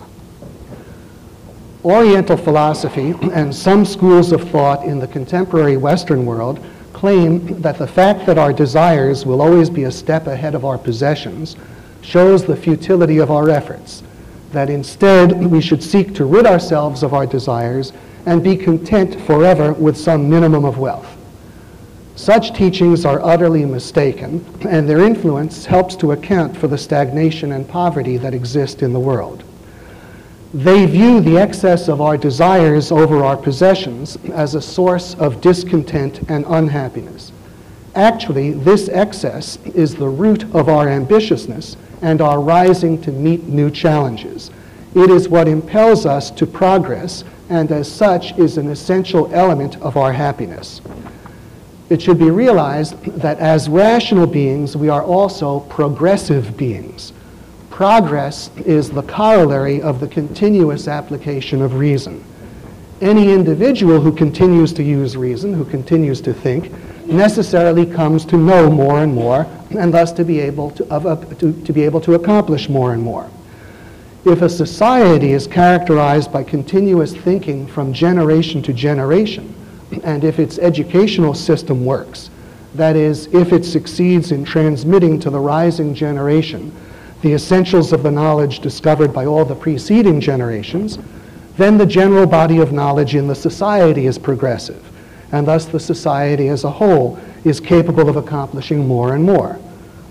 Oriental philosophy and some schools of thought in the contemporary Western world claim that the fact that our desires will always be a step ahead of our possessions shows the futility of our efforts, that instead we should seek to rid ourselves of our desires and be content forever with some minimum of wealth. Such teachings are utterly mistaken, and their influence helps to account for the stagnation and poverty that exist in the world. They view the excess of our desires over our possessions as a source of discontent and unhappiness. Actually, this excess is the root of our ambitiousness and our rising to meet new challenges. It is what impels us to progress, and as such is an essential element of our happiness. It should be realized that as rational beings, we are also progressive beings. Progress is the corollary of the continuous application of reason. Any individual who continues to use reason, who continues to think, necessarily comes to know more and more, and thus to be able to, of, uh, to, to be able to accomplish more and more. If a society is characterized by continuous thinking from generation to generation, and if its educational system works, that is, if it succeeds in transmitting to the rising generation the essentials of the knowledge discovered by all the preceding generations, then the general body of knowledge in the society is progressive, and thus the society as a whole is capable of accomplishing more and more.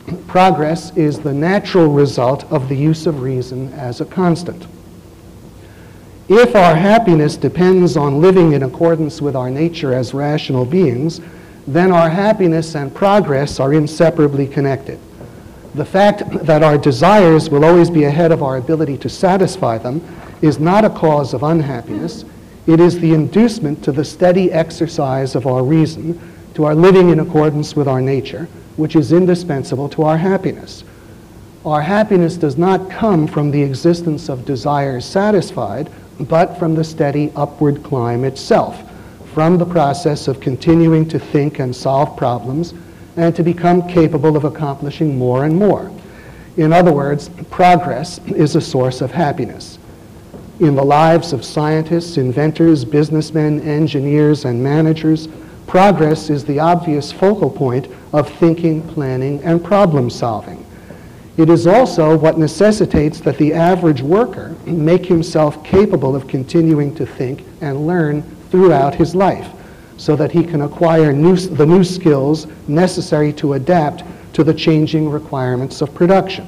progress is the natural result of the use of reason as a constant. If our happiness depends on living in accordance with our nature as rational beings, then our happiness and progress are inseparably connected. The fact that our desires will always be ahead of our ability to satisfy them is not a cause of unhappiness. It is the inducement to the steady exercise of our reason, to our living in accordance with our nature, which is indispensable to our happiness. Our happiness does not come from the existence of desires satisfied, but from the steady upward climb itself, from the process of continuing to think and solve problems and to become capable of accomplishing more and more. In other words, progress is a source of happiness. In the lives of scientists, inventors, businessmen, engineers, and managers, progress is the obvious focal point of thinking, planning, and problem solving. It is also what necessitates that the average worker make himself capable of continuing to think and learn throughout his life, so that he can acquire new, the new skills necessary to adapt to the changing requirements of production.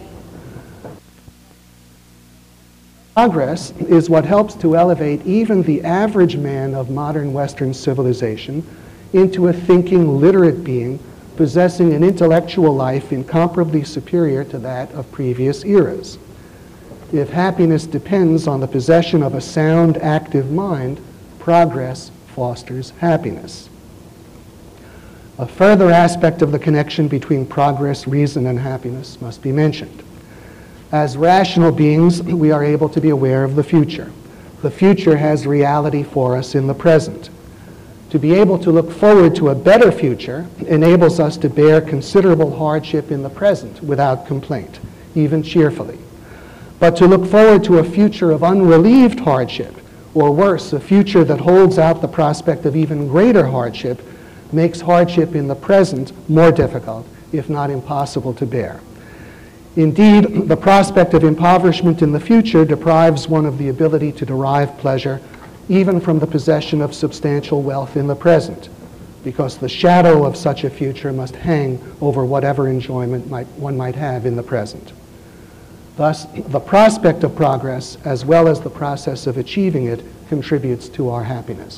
Progress is what helps to elevate even the average man of modern Western civilization into a thinking, literate being possessing an intellectual life incomparably superior to that of previous eras. If happiness depends on the possession of a sound, active mind, progress fosters happiness. A further aspect of the connection between progress, reason, and happiness must be mentioned. As rational beings, we are able to be aware of the future. The future has reality for us in the present. To be able to look forward to a better future enables us to bear considerable hardship in the present without complaint, even cheerfully. But to look forward to a future of unrelieved hardship, or worse, a future that holds out the prospect of even greater hardship, makes hardship in the present more difficult, if not impossible to bear. Indeed, the prospect of impoverishment in the future deprives one of the ability to derive pleasure even from the possession of substantial wealth in the present, because the shadow of such a future must hang over whatever enjoyment might, one might have in the present. Thus, the prospect of progress, as well as the process of achieving it, contributes to our happiness.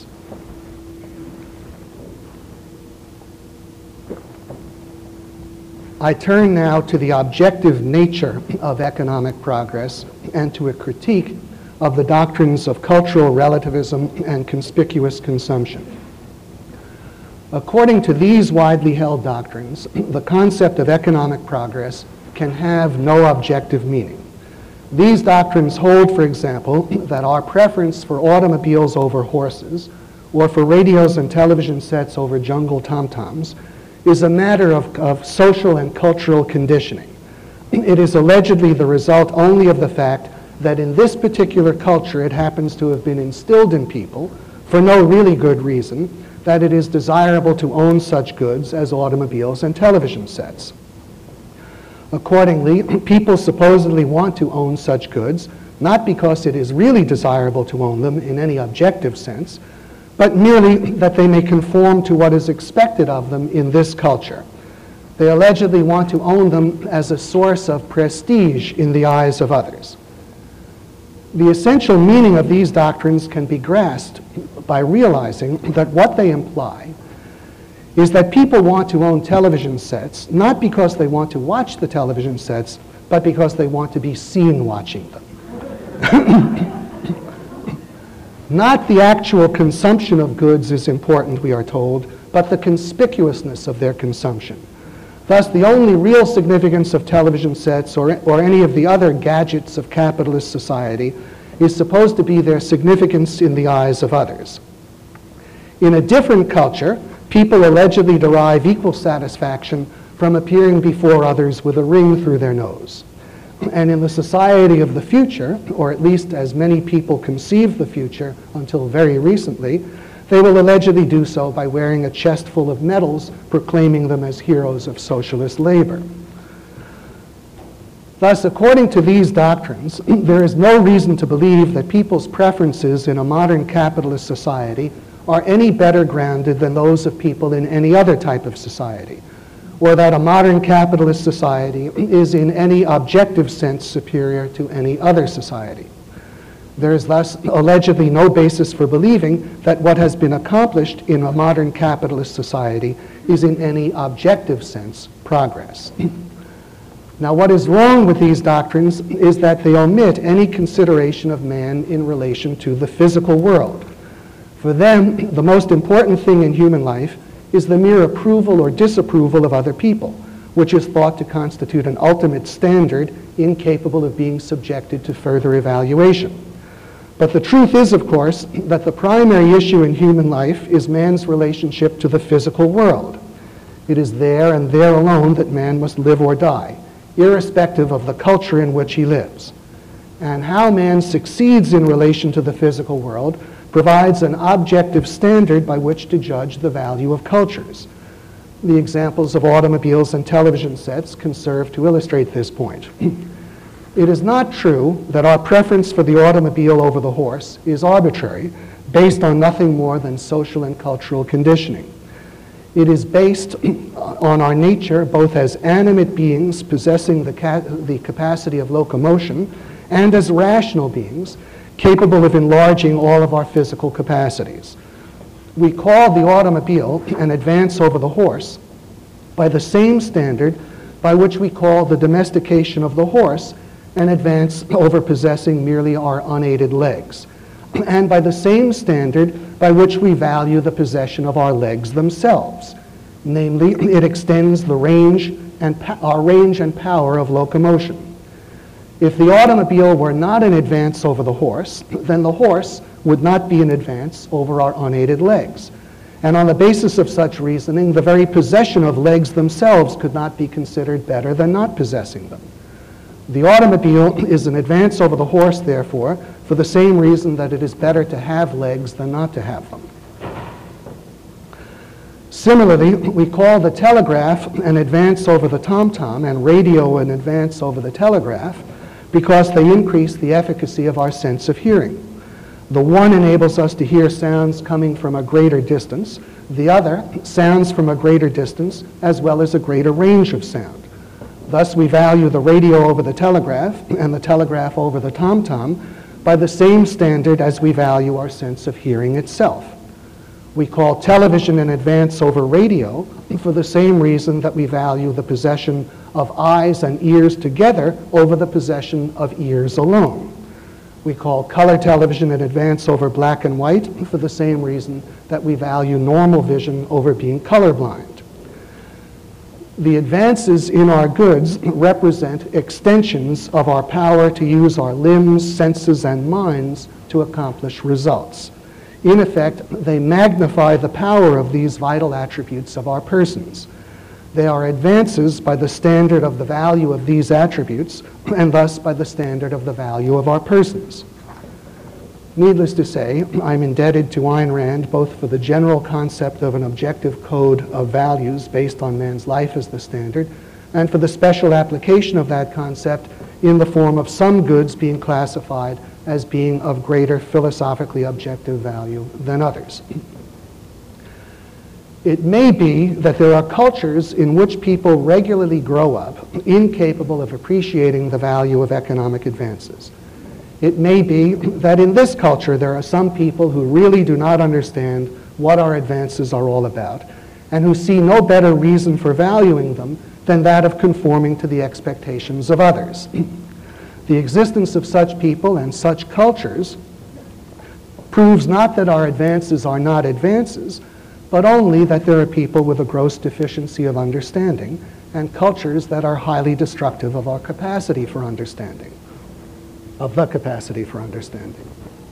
I turn now to the objective nature of economic progress and to a critique of the doctrines of cultural relativism and conspicuous consumption. According to these widely held doctrines, the concept of economic progress can have no objective meaning. These doctrines hold, for example, that our preference for automobiles over horses, or for radios and television sets over jungle tom-toms, is a matter of, of social and cultural conditioning. It is allegedly the result only of the fact that in this particular culture it happens to have been instilled in people, for no really good reason, that it is desirable to own such goods as automobiles and television sets. Accordingly, people supposedly want to own such goods, not because it is really desirable to own them in any objective sense, but merely that they may conform to what is expected of them in this culture. They allegedly want to own them as a source of prestige in the eyes of others. The essential meaning of these doctrines can be grasped by realizing that what they imply is that people want to own television sets not because they want to watch the television sets, but because they want to be seen watching them. Not the actual consumption of goods is important, we are told, but the conspicuousness of their consumption. Thus, the only real significance of television sets or, or any of the other gadgets of capitalist society is supposed to be their significance in the eyes of others. In a different culture, people allegedly derive equal satisfaction from appearing before others with a ring through their nose. And in the society of the future, or at least as many people conceive the future until very recently, they will allegedly do so by wearing a chest full of medals proclaiming them as heroes of socialist labor. Thus, according to these doctrines, there is no reason to believe that people's preferences in a modern capitalist society are any better grounded than those of people in any other type of society. or that a modern capitalist society is in any objective sense superior to any other society. There is thus allegedly no basis for believing that what has been accomplished in a modern capitalist society is in any objective sense progress. Now, what is wrong with these doctrines is that they omit any consideration of man in relation to the physical world. For them, the most important thing in human life is the mere approval or disapproval of other people, which is thought to constitute an ultimate standard incapable of being subjected to further evaluation. But the truth is, of course, that the primary issue in human life is man's relationship to the physical world. It is there and there alone that man must live or die, irrespective of the culture in which he lives. And how man succeeds in relation to the physical world provides an objective standard by which to judge the value of cultures. The examples of automobiles and television sets can serve to illustrate this point. It is not true that our preference for the automobile over the horse is arbitrary, based on nothing more than social and cultural conditioning. It is based on our nature both as animate beings possessing the, ca- the capacity of locomotion and as rational beings capable of enlarging all of our physical capacities. We call the automobile an advance over the horse by the same standard by which we call the domestication of the horse an advance over possessing merely our unaided legs, and by the same standard by which we value the possession of our legs themselves. Namely, it extends the range and pa- our range and power of locomotion. If the automobile were not an advance over the horse, then the horse would not be an advance over our unaided legs. And on the basis of such reasoning, the very possession of legs themselves could not be considered better than not possessing them. The automobile is an advance over the horse, therefore, for the same reason that it is better to have legs than not to have them. Similarly, we call the telegraph an advance over the tom-tom and radio an advance over the telegraph because they increase the efficacy of our sense of hearing. The one enables us to hear sounds coming from a greater distance, the other sounds from a greater distance as well as a greater range of sound. Thus, we value the radio over the telegraph and the telegraph over the tom-tom by the same standard as we value our sense of hearing itself. We call television an advance over radio for the same reason that we value the possession of eyes and ears together over the possession of ears alone. We call color television an advance over black and white for the same reason that we value normal vision over being colorblind. The advances in our goods represent extensions of our power to use our limbs, senses, and minds to accomplish results. In effect, they magnify the power of these vital attributes of our persons. They are advances by the standard of the value of these attributes, and thus by the standard of the value of our persons. Needless to say, I'm indebted to Ayn Rand both for the general concept of an objective code of values based on man's life as the standard, and for the special application of that concept in the form of some goods being classified as being of greater philosophically objective value than others. It may be that there are cultures in which people regularly grow up incapable of appreciating the value of economic advances. It may be that in this culture there are some people who really do not understand what our advances are all about and who see no better reason for valuing them than that of conforming to the expectations of others. The existence of such people and such cultures proves not that our advances are not advances, but only that there are people with a gross deficiency of understanding and cultures that are highly destructive of our capacity for understanding, of the capacity for understanding.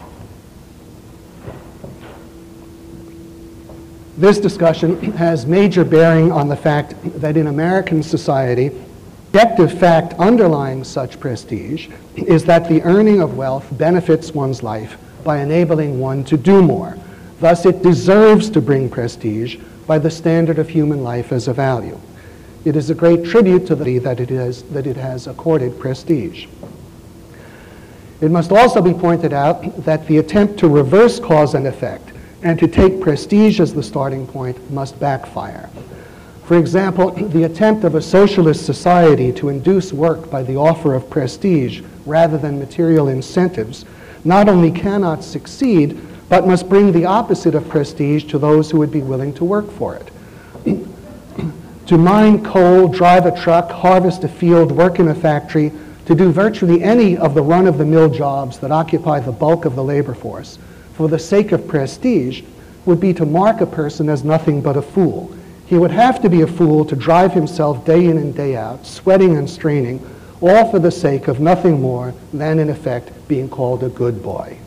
This discussion has major bearing on the fact that in American society, the objective fact underlying such prestige is that the earning of wealth benefits one's life by enabling one to do more. Thus, it deserves to bring prestige by the standard of human life as a value. It is a great tribute to the that it is that it has accorded prestige. It must also be pointed out that the attempt to reverse cause and effect and to take prestige as the starting point must backfire. For example, the attempt of a socialist society to induce work by the offer of prestige rather than material incentives not only cannot succeed, but must bring the opposite of prestige to those who would be willing to work for it. To mine coal, drive a truck, harvest a field, work in a factory, to do virtually any of the run-of-the-mill jobs that occupy the bulk of the labor force for the sake of prestige would be to mark a person as nothing but a fool. He would have to be a fool to drive himself day in and day out, sweating and straining, all for the sake of nothing more than, in effect, being called a good boy.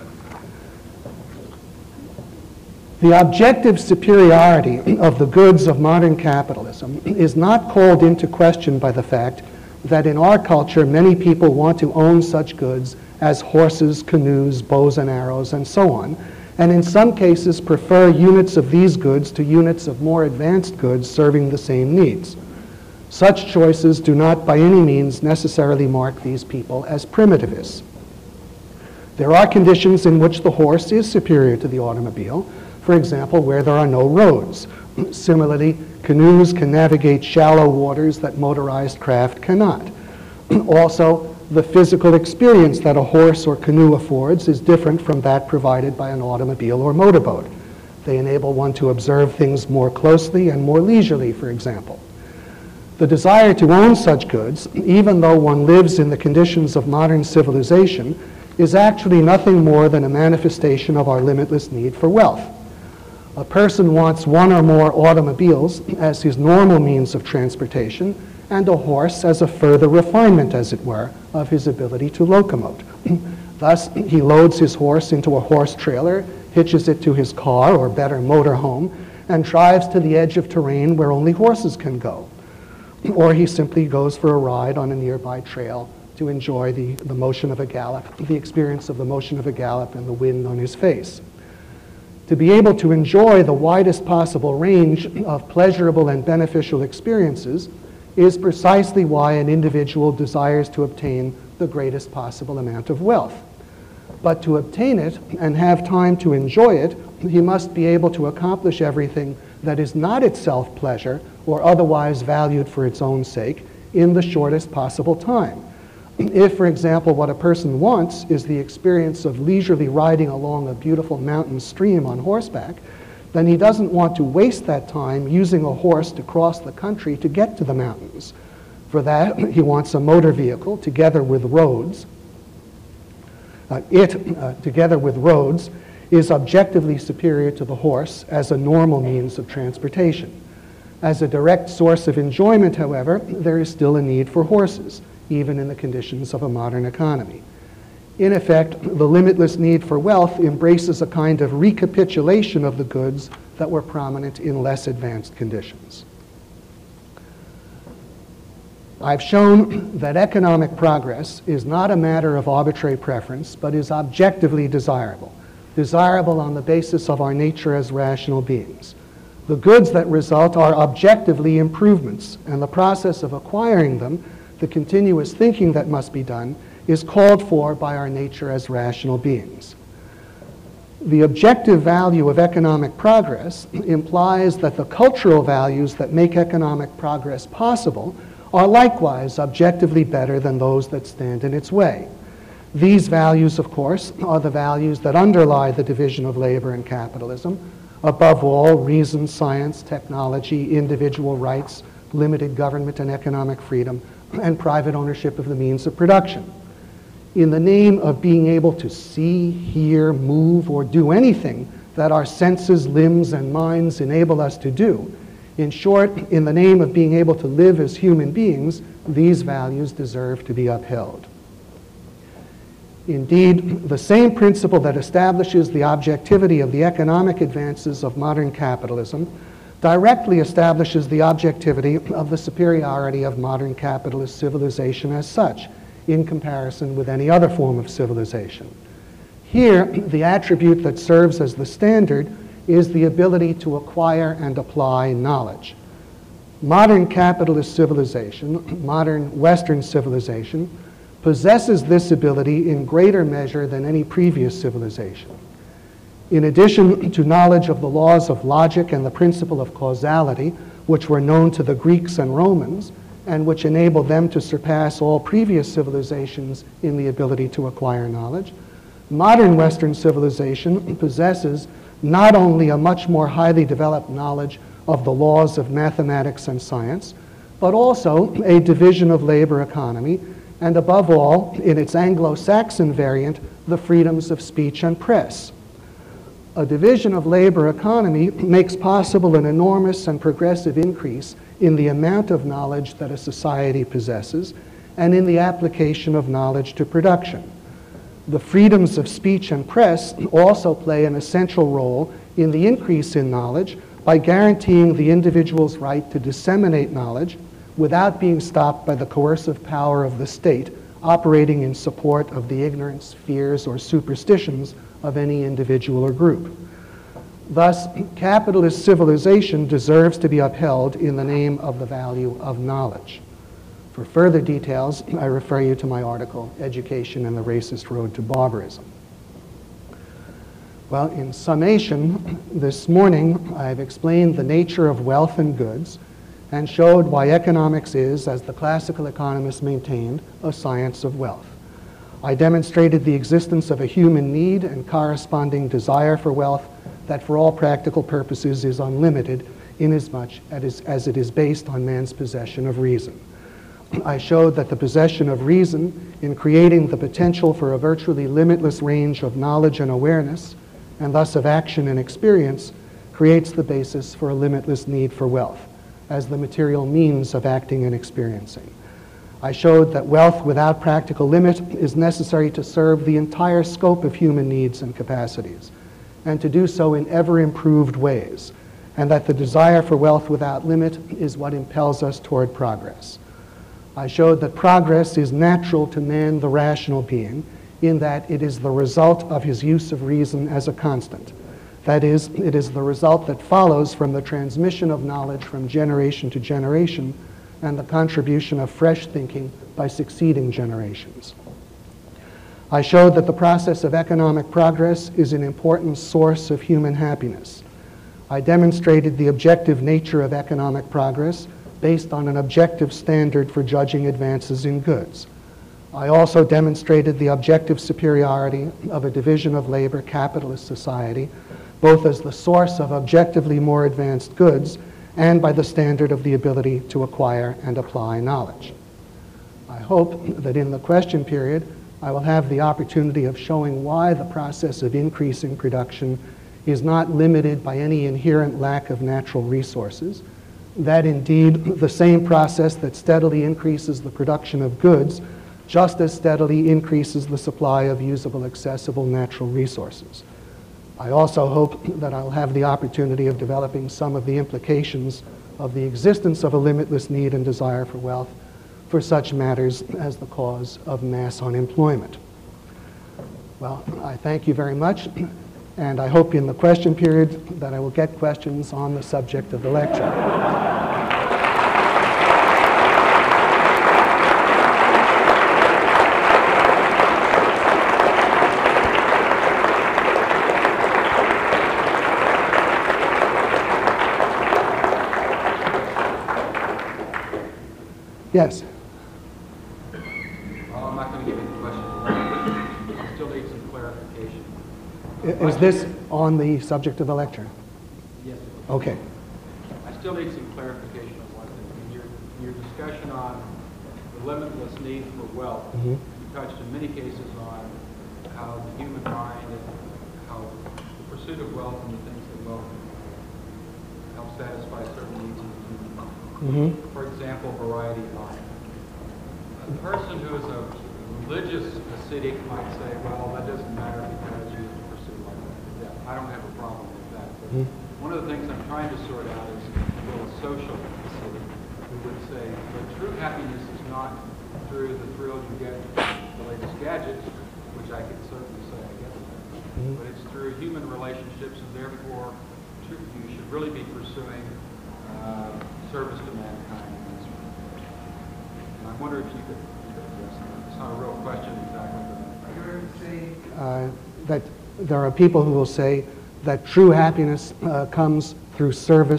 The objective superiority of the goods of modern capitalism is not called into question by the fact that in our culture many people want to own such goods as horses, canoes, bows and arrows, and so on, and in some cases prefer units of these goods to units of more advanced goods serving the same needs. Such choices do not by any means necessarily mark these people as primitivists. There are conditions in which the horse is superior to the automobile, for example, where there are no roads. Similarly, canoes can navigate shallow waters that motorized craft cannot. Also, the physical experience that a horse or canoe affords is different from that provided by an automobile or motorboat. They enable one to observe things more closely and more leisurely, for example. The desire to own such goods, even though one lives in the conditions of modern civilization, is actually nothing more than a manifestation of our limitless need for wealth. A person wants one or more automobiles as his normal means of transportation, and a horse as a further refinement, as it were, of his ability to locomote. Thus, he loads his horse into a horse trailer, hitches it to his car, or better, motor home, and drives to the edge of terrain where only horses can go. Or he simply goes for a ride on a nearby trail to enjoy the, the motion of a gallop, the experience of the motion of a gallop and the wind on his face. To be able to enjoy the widest possible range of pleasurable and beneficial experiences is precisely why an individual desires to obtain the greatest possible amount of wealth. But to obtain it and have time to enjoy it, he must be able to accomplish everything that is not itself pleasure or otherwise valued for its own sake in the shortest possible time. If, for example, what a person wants is the experience of leisurely riding along a beautiful mountain stream on horseback, then he doesn't want to waste that time using a horse to cross the country to get to the mountains. For that, he wants a motor vehicle together with roads. Uh, it, uh, together with roads, is objectively superior to the horse as a normal means of transportation. As a direct source of enjoyment, however, there is still a need for horses, even in the conditions of a modern economy. In effect, the limitless need for wealth embraces a kind of recapitulation of the goods that were prominent in less advanced conditions. I've shown that economic progress is not a matter of arbitrary preference, but is objectively desirable, desirable on the basis of our nature as rational beings. The goods that result are objectively improvements, and the process of acquiring them, the continuous thinking that must be done, is called for by our nature as rational beings. The objective value of economic progress implies that the cultural values that make economic progress possible are likewise objectively better than those that stand in its way. These values, of course, are the values that underlie the division of labor and capitalism. Above all, reason, science, technology, individual rights, limited government and economic freedom, and private ownership of the means of production. In the name of being able to see, hear, move, or do anything that our senses, limbs, and minds enable us to do, in short, in the name of being able to live as human beings, these values deserve to be upheld. Indeed, the same principle that establishes the objectivity of the economic advances of modern capitalism directly establishes the objectivity of the superiority of modern capitalist civilization as such, in comparison with any other form of civilization. Here, the attribute that serves as the standard is the ability to acquire and apply knowledge. Modern capitalist civilization, modern Western civilization, possesses this ability in greater measure than any previous civilization. In addition to knowledge of the laws of logic and the principle of causality, which were known to the Greeks and Romans, and which enabled them to surpass all previous civilizations in the ability to acquire knowledge, modern Western civilization possesses not only a much more highly developed knowledge of the laws of mathematics and science, but also a division of labor economy, and above all, in its Anglo-Saxon variant, the freedoms of speech and press. A division of labor economy makes possible an enormous and progressive increase in the amount of knowledge that a society possesses and in the application of knowledge to production. The freedoms of speech and press also play an essential role in the increase in knowledge by guaranteeing the individual's right to disseminate knowledge without being stopped by the coercive power of the state operating in support of the ignorance, fears, or superstitions of any individual or group. Thus, capitalist civilization deserves to be upheld in the name of the value of knowledge. For further details, I refer you to my article, Education and the Racist Road to Barbarism. Well, in summation, this morning I've explained the nature of wealth and goods and showed why economics is, as the classical economists maintained, a science of wealth. I demonstrated the existence of a human need and corresponding desire for wealth that for all practical purposes is unlimited inasmuch as it is based on man's possession of reason. I showed that the possession of reason in creating the potential for a virtually limitless range of knowledge and awareness, and thus of action and experience, creates the basis for a limitless need for wealth as the material means of acting and experiencing. I showed that wealth without practical limit is necessary to serve the entire scope of human needs and capacities, and to do so in ever improved ways, and that the desire for wealth without limit is what impels us toward progress. I showed that progress is natural to man, the rational being, in that it is the result of his use of reason as a constant. That is, it is the result that follows from the transmission of knowledge from generation to generation and the contribution of fresh thinking by succeeding generations. I showed that the process of economic progress is an important source of human happiness. I demonstrated the objective nature of economic progress based on an objective standard for judging advances in goods. I also demonstrated the objective superiority of a division of labor capitalist society, both as the source of objectively more advanced goods and by the standard of the ability to acquire and apply knowledge. I hope that in the question period, I will have the opportunity of showing why the process of increasing production is not limited by any inherent lack of natural resources, that indeed the same process that steadily increases the production of goods just as steadily increases the supply of usable, accessible natural resources. I also hope that I'll have the opportunity of developing some of the implications of the existence of a limitless need and desire for wealth for such matters as the cause of mass unemployment. Well, I thank you very much, and I hope in the question period that I will get questions on the subject of the lecture. Yes? Well, I'm not going to give any questions. I still need some clarification. Is this on the subject of the lecture? Yes. Okay. I still need some clarification on one thing. In your, in your discussion on the limitless need for wealth, mm-hmm. you touched in many cases on how the human mind and how the pursuit of wealth and the things that wealth help satisfy certain needs in the human mind. Mm-hmm. For example, variety of mind. A person who is a religious ascetic might say, well, that doesn't matter because you pursue like that. Yeah, I don't have a problem with that. But mm-hmm. one of the things I'm trying to sort out is well, a social ascetic who would say, but true happiness is not through the thrill you get from the latest gadgets, which I could certainly say I get that, mm-hmm. but it's through human relationships, and therefore you should really be pursuing uh, service to mankind. And I wonder if you could, you could address that. It's not a real question exactly, but you're saying uh, that there are people who will say that true happiness uh, comes through service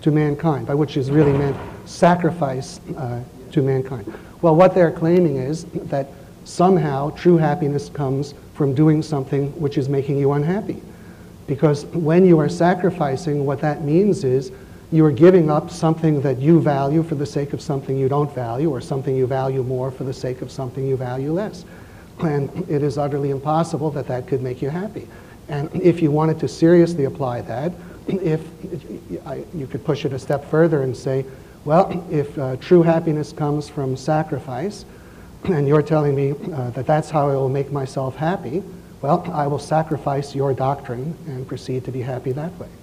to mankind, by which is really meant sacrifice uh, to mankind. Well, what they're claiming is that somehow true happiness comes from doing something which is making you unhappy. Because when you are sacrificing, what that means is you are giving up something that you value for the sake of something you don't value, or something you value more for the sake of something you value less. And it is utterly impossible that that could make you happy. And if you wanted to seriously apply that, if you could push it a step further and say, well, if uh, true happiness comes from sacrifice, and you're telling me uh, that that's how I will make myself happy, well, I will sacrifice your doctrine and proceed to be happy that way.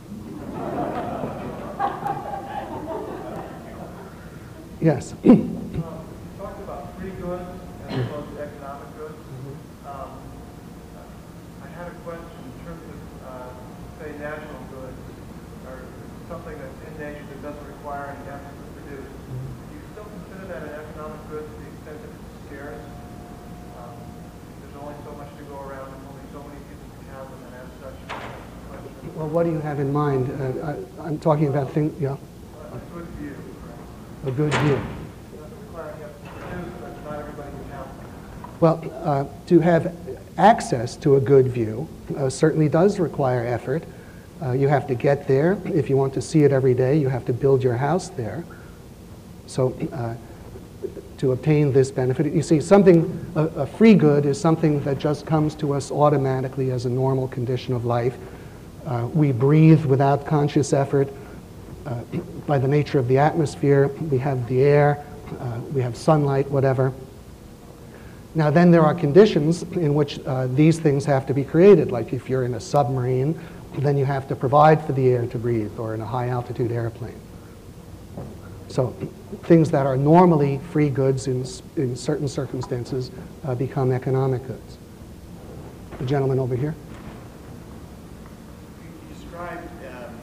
Yes. Uh, you talked about free goods as opposed to economic goods. Mm-hmm. um, I had a question in terms of, uh, say, national goods, or something that's in nature that doesn't require any effort to produce. Mm-hmm. Do you still consider that an economic good to the extent that it's scarce? Um, there's only so much to go around, and only so many people can have them, and as such, question. Well, what do you have in mind? Uh, I, I'm talking about things, yeah? A good view. A good view. Well, uh, to have access to a good view uh, certainly does require effort. Uh, you have to get there. If you want to see it every day, you have to build your house there. So uh, to obtain this benefit, you see, something, a, a free good is something that just comes to us automatically as a normal condition of life. Uh, we breathe without conscious effort. Uh, by the nature of the atmosphere, we have the air, uh, we have sunlight, whatever. Now then there are conditions in which uh, these things have to be created, like if you're in a submarine, then you have to provide for the air to breathe, or in a high altitude airplane. So things that are normally free goods in, in certain circumstances uh, become economic goods. The gentleman over here. You described um,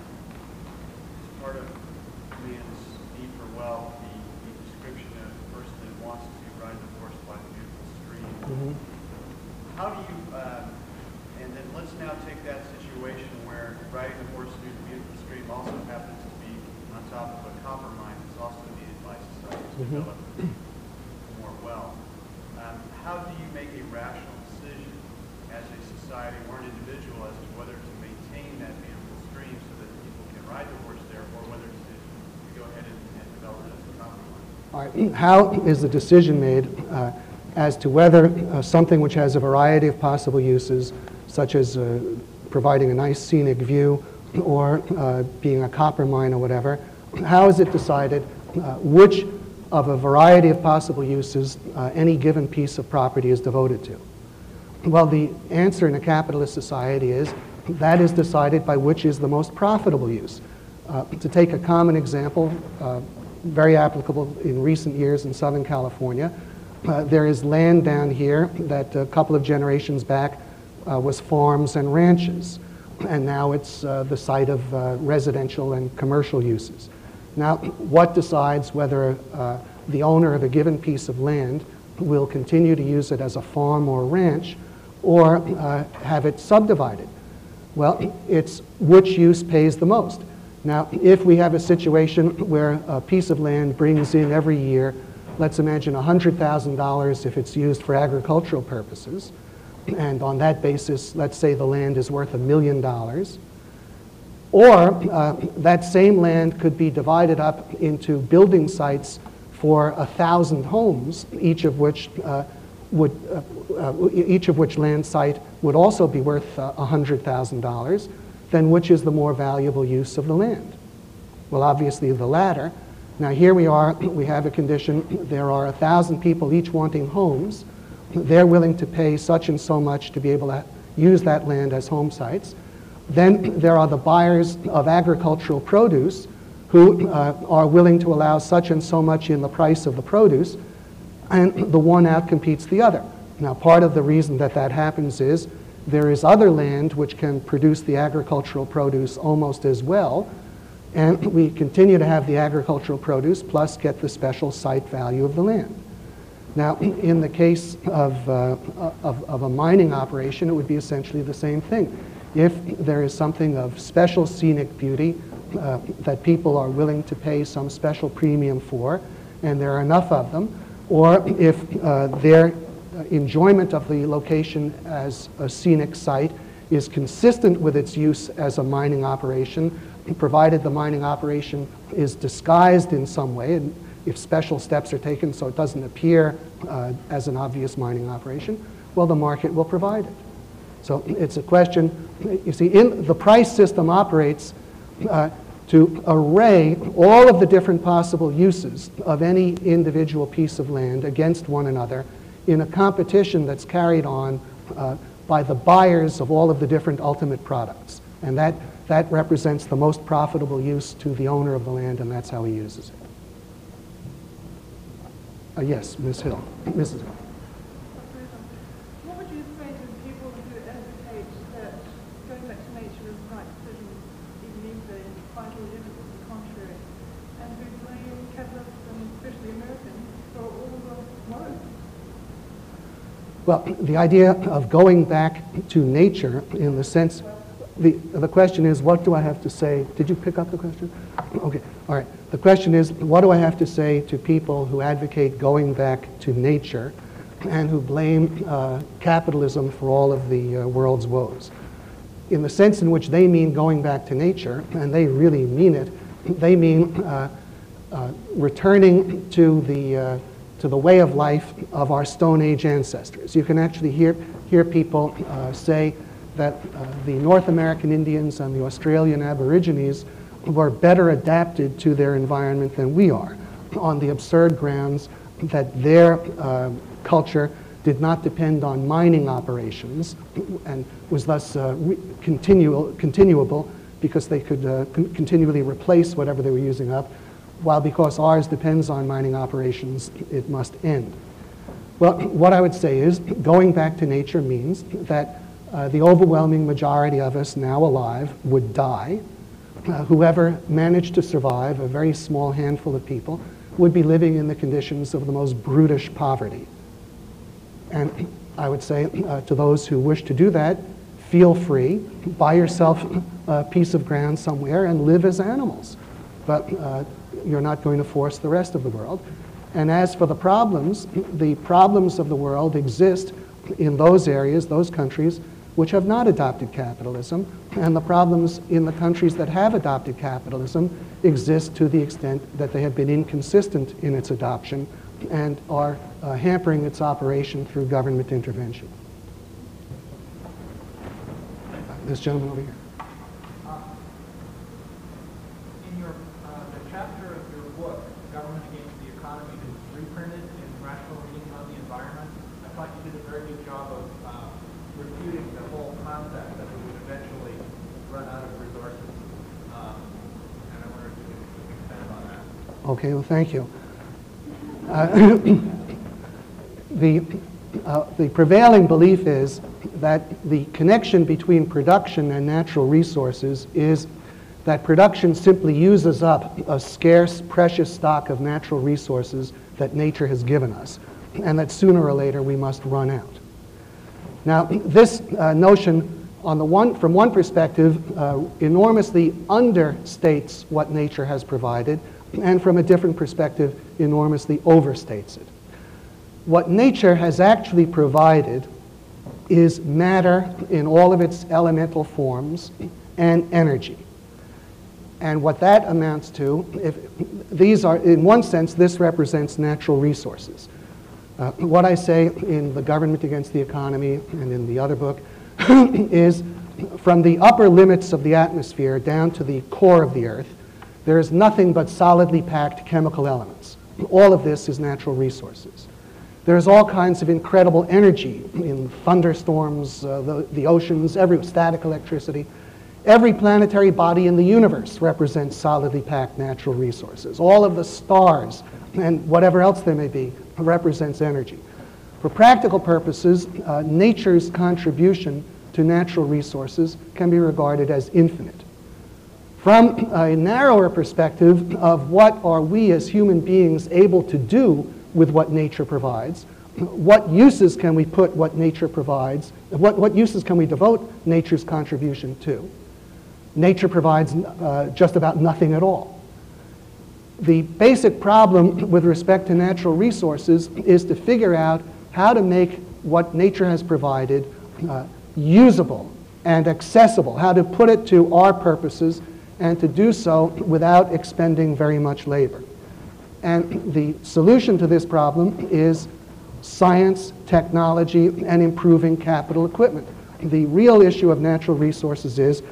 as part of man's need for wealth, the, the description of a person that wants to ride the horse by the beautiful stream. Mm-hmm. How do you, uh, and then let's now take that situation where riding the horse through the beautiful stream also happens to be on top of a copper mine that's also needed by society to Mm-hmm. develop more wealth. Um, how do you make a rational decision as a society or an individual as to whether to maintain that beautiful stream so that people can ride the horse there, or whether to, to go ahead and, and develop it as a copper mine? All right. How is the decision made uh, as to whether uh, something which has a variety of possible uses, such as uh, providing a nice scenic view or uh, being a copper mine or whatever, how is it decided uh, which of a variety of possible uses uh, any given piece of property is devoted to? Well, the answer in a capitalist society is that is decided by which is the most profitable use. Uh, to take a common example, uh, very applicable in recent years in Southern California, uh, there is land down here that a couple of generations back uh, was farms and ranches, and now it's uh, the site of uh, residential and commercial uses. Now, what decides whether uh, the owner of a given piece of land will continue to use it as a farm or a ranch, or uh, have it subdivided? Well, it's which use pays the most. Now, if we have a situation where a piece of land brings in every year, let's imagine one hundred thousand dollars if it's used for agricultural purposes, and on that basis, let's say the land is worth a million dollars, or uh, that same land could be divided up into building sites for a thousand homes, each of which uh, would, uh, uh, each of which land site would also be worth uh, one hundred thousand dollars, then which is the more valuable use of the land? Well, obviously the latter. Now here we are, we have a condition, there are a thousand people each wanting homes. They're willing to pay such and so much to be able to use that land as home sites. Then there are the buyers of agricultural produce who uh, are willing to allow such and so much in the price of the produce, and the one outcompetes the other. Now, part of the reason that that happens is there is other land which can produce the agricultural produce almost as well, and we continue to have the agricultural produce plus get the special site value of the land. Now, in the case of, uh, of, of a mining operation, it would be essentially the same thing. If there is something of special scenic beauty uh, that people are willing to pay some special premium for, and there are enough of them, or if uh, their enjoyment of the location as a scenic site is consistent with its use as a mining operation, provided the mining operation is disguised in some way, and if special steps are taken so it doesn't appear uh, as an obvious mining operation, well, the market will provide it. So it's a question, you see, in the price system operates uh, to array all of the different possible uses of any individual piece of land against one another in a competition that's carried on uh, by the buyers of all of the different ultimate products. And that, that represents the most profitable use to the owner of the land, and that's how he uses it. Uh, yes, Miz Hill. Missus Hill. What would you say to people who advocate that going back to nature is the right decision, even if they find all the evidence to the contrary, and who blame capitalists, and especially Americans, for all the woes? Well, the idea of going back to nature in the sense, the, the question is, what do I have to say? Did you pick up the question? Okay, all right. The question is, what do I have to say to people who advocate going back to nature and who blame uh, capitalism for all of the uh, world's woes? In the sense in which they mean going back to nature, and they really mean it, they mean uh, uh, returning to the uh, to the way of life of our Stone Age ancestors. You can actually hear, hear people uh, say that uh, the North American Indians and the Australian Aborigines were better adapted to their environment than we are, on the absurd grounds that their uh, culture did not depend on mining operations and was thus uh, re- continual, continuable because they could uh, con- continually replace whatever they were using up, while because ours depends on mining operations, it must end. Well, what I would say is going back to nature means that uh, the overwhelming majority of us now alive would die. Uh, whoever managed to survive, a very small handful of people, would be living in the conditions of the most brutish poverty. And I would say uh, to those who wish to do that, feel free, buy yourself a piece of ground somewhere and live as animals. But uh, you're not going to force the rest of the world. And as for the problems, the problems of the world exist in those areas, those countries, which have not adopted capitalism, and the problems in the countries that have adopted capitalism exist to the extent that they have been inconsistent in its adoption and are uh, hampering its operation through government intervention. This gentleman over here. In your uh, the chapter of your book, Government Against the Economy, that was reprinted in Rational Reading on the Environment, I thought you did a very good job of uh, refuting the whole concept that we would eventually run out of resources. Um, and I wonder if you could expand on that. Okay, well, thank you. Uh, the, uh, the prevailing belief is that the connection between production and natural resources is that production simply uses up a scarce, precious stock of natural resources that nature has given us, and that sooner or later we must run out. Now, this uh, notion, on the one, from one perspective, uh, enormously understates what nature has provided, and from a different perspective, enormously overstates it. What nature has actually provided is matter in all of its elemental forms and energy. And what that amounts to, if these are, in one sense, this represents natural resources. Uh, what I say in The Government Against the Economy and in the other book is from the upper limits of the atmosphere down to the core of the earth, there is nothing but solidly packed chemical elements. All of this is natural resources. There's all kinds of incredible energy in thunderstorms, uh, the, the oceans, every static electricity. Every planetary body in the universe represents solidly packed natural resources. All of the stars and whatever else there may be represents energy. For practical purposes, uh, nature's contribution to natural resources can be regarded as infinite. From a narrower perspective of what are we as human beings able to do with what nature provides, what uses can we put what nature provides, what, what uses can we devote nature's contribution to? nature provides uh, just about nothing at all. The basic problem with respect to natural resources is to figure out how to make what nature has provided uh, usable and accessible, how to put it to our purposes, and to do so without expending very much labor. And the solution to this problem is science, technology, and improving capital equipment. The real issue of natural resources is,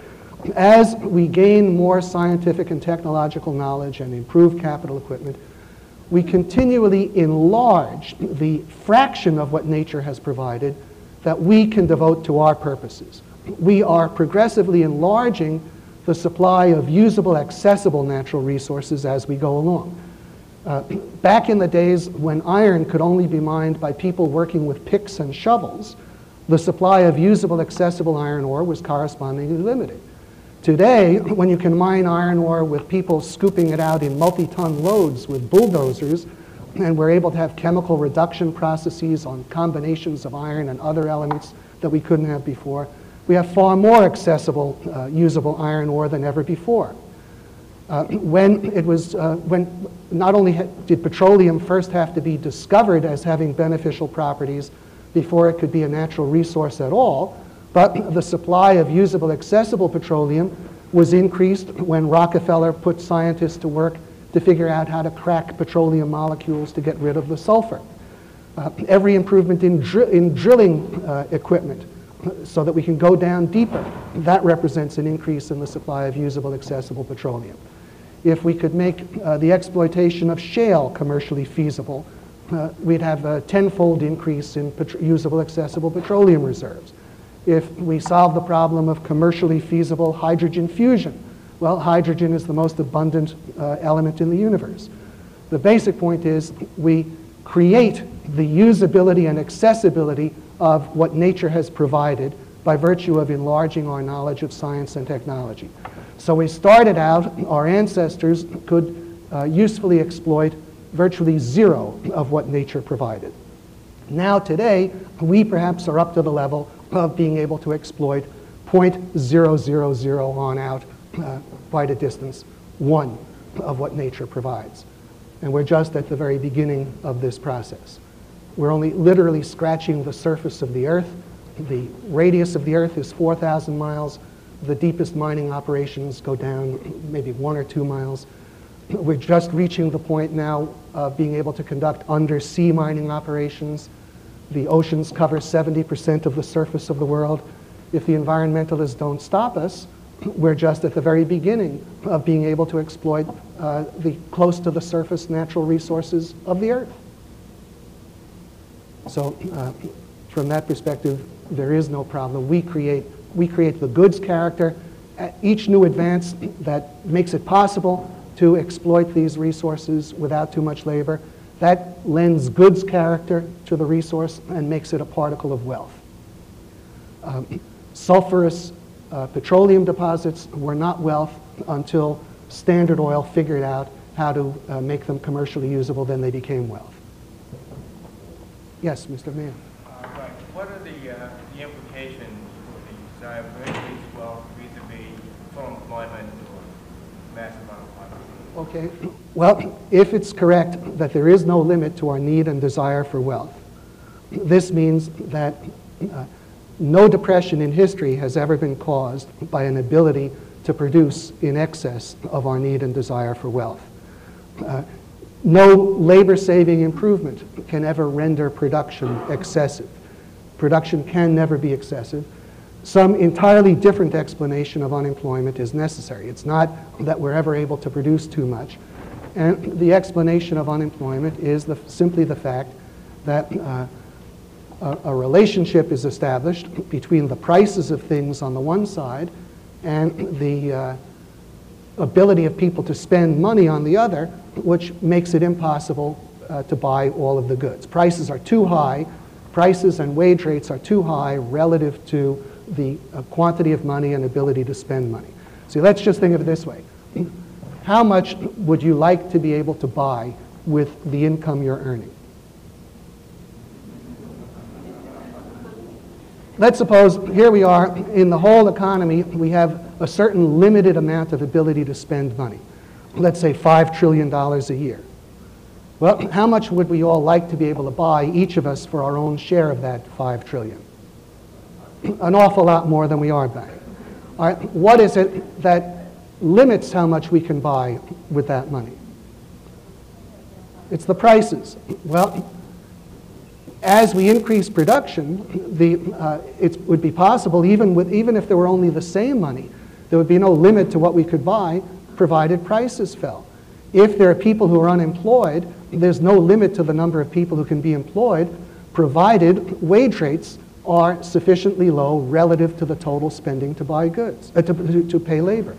as we gain more scientific and technological knowledge and improve capital equipment, we continually enlarge the fraction of what nature has provided that we can devote to our purposes. We are progressively enlarging the supply of usable, accessible natural resources as we go along. Uh, back in the days when iron could only be mined by people working with picks and shovels, the supply of usable, accessible iron ore was correspondingly limited. Today, when you can mine iron ore with people scooping it out in multi-ton loads with bulldozers, and we're able to have chemical reduction processes on combinations of iron and other elements that we couldn't have before, we have far more accessible, uh, usable iron ore than ever before. Uh, when it was, uh, when not only ha did petroleum first have to be discovered as having beneficial properties before it could be a natural resource at all, but the supply of usable, accessible petroleum was increased when Rockefeller put scientists to work to figure out how to crack petroleum molecules to get rid of the sulfur. Uh, every improvement in, dr in drilling uh, equipment so that we can go down deeper, that represents an increase in the supply of usable, accessible petroleum. If we could make uh, the exploitation of shale commercially feasible, uh, we'd have a tenfold increase in usable, accessible petroleum reserves. If we solve the problem of commercially feasible hydrogen fusion, well, hydrogen is the most abundant uh, element in the universe. The basic point is we create the usability and accessibility of what nature has provided by virtue of enlarging our knowledge of science and technology. So we started out, our ancestors could uh, usefully exploit virtually zero of what nature provided. Now today, we perhaps are up to the level of being able to exploit zero point zero zero zero on out, uh, quite a distance, one of what nature provides. And we're just at the very beginning of this process. We're only literally scratching the surface of the Earth. The radius of the Earth is four thousand miles. The deepest mining operations go down maybe one or two miles. We're just reaching the point now of being able to conduct undersea mining operations. The oceans cover seventy percent of the surface of the world. If the environmentalists don't stop us, we're just at the very beginning of being able to exploit uh, the close to the surface natural resources of the Earth. So uh, from that perspective, there is no problem. We create, we create the goods character. At each new advance that makes it possible to exploit these resources without too much labor, that lends goods character to the resource and makes it a particle of wealth. Um, sulfurous uh, petroleum deposits were not wealth until Standard Oil figured out how to uh, make them commercially usable, then they became wealth. Yes, Mister Mann. Uh, right. What are the, uh, the implications for the desire for increased wealth vis-a-vis full employment or massive unemployment? Okay. Well, if it's correct that there is no limit to our need and desire for wealth, this means that uh, no depression in history has ever been caused by an ability to produce in excess of our need and desire for wealth. Uh, no labor-saving improvement can ever render production excessive. Production can never be excessive. Some entirely different explanation of unemployment is necessary. It's not that we're ever able to produce too much. And the explanation of unemployment is the, simply the fact that uh, a, a relationship is established between the prices of things on the one side and the uh, ability of people to spend money on the other, which makes it impossible uh, to buy all of the goods. Prices are too high. Prices and wage rates are too high relative to the uh, quantity of money and ability to spend money. So let's just think of it this way. How much would you like to be able to buy with the income you're earning? Let's suppose here we are in the whole economy, we have a certain limited amount of ability to spend money. Let's say five trillion dollars a year. Well, how much would we all like to be able to buy, each of us, for our own share of that five trillion dollars? An awful lot more than we are buying. All right, what is it that limits how much we can buy with that money? It's the prices. Well, as we increase production, the, uh, it would be possible, even, with, even if there were only the same money, there would be no limit to what we could buy, provided prices fell. If there are people who are unemployed, there's no limit to the number of people who can be employed, provided wage rates are sufficiently low relative to the total spending to buy goods, uh, to, to, to pay labor.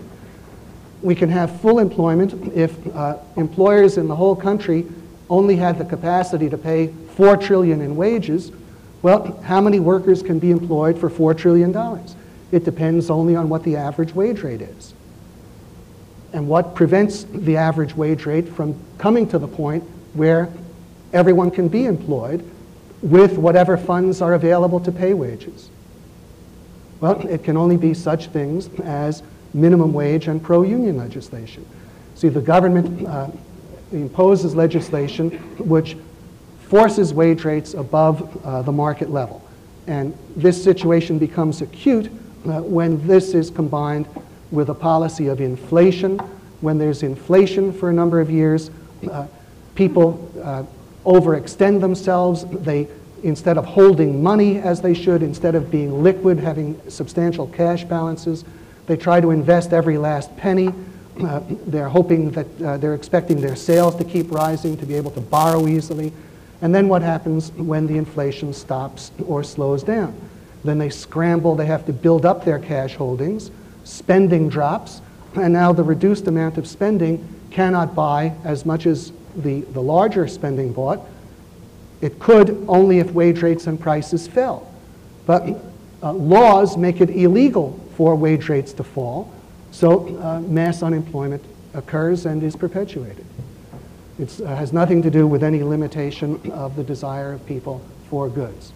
We can have full employment if uh, employers in the whole country only had the capacity to pay four trillion dollars in wages. Well, how many workers can be employed for four trillion dollars? It depends only on what the average wage rate is. And what prevents the average wage rate from coming to the point where everyone can be employed with whatever funds are available to pay wages? Well, it can only be such things as minimum wage and pro-union legislation. See, the government uh, imposes legislation which forces wage rates above uh, the market level. And this situation becomes acute uh, when this is combined with a policy of inflation. When there's inflation for a number of years, uh, people uh, overextend themselves. They, instead of holding money as they should, instead of being liquid, having substantial cash balances, they try to invest every last penny. Uh, they're hoping that uh, they're expecting their sales to keep rising, to be able to borrow easily. And then what happens when the inflation stops or slows down? Then they scramble, they have to build up their cash holdings, spending drops, and now the reduced amount of spending cannot buy as much as the, the larger spending bought. It could only if wage rates and prices fell. But uh, laws make it illegal for wage rates to fall, so uh, mass unemployment occurs and is perpetuated. It uh, has nothing to do with any limitation of the desire of people for goods.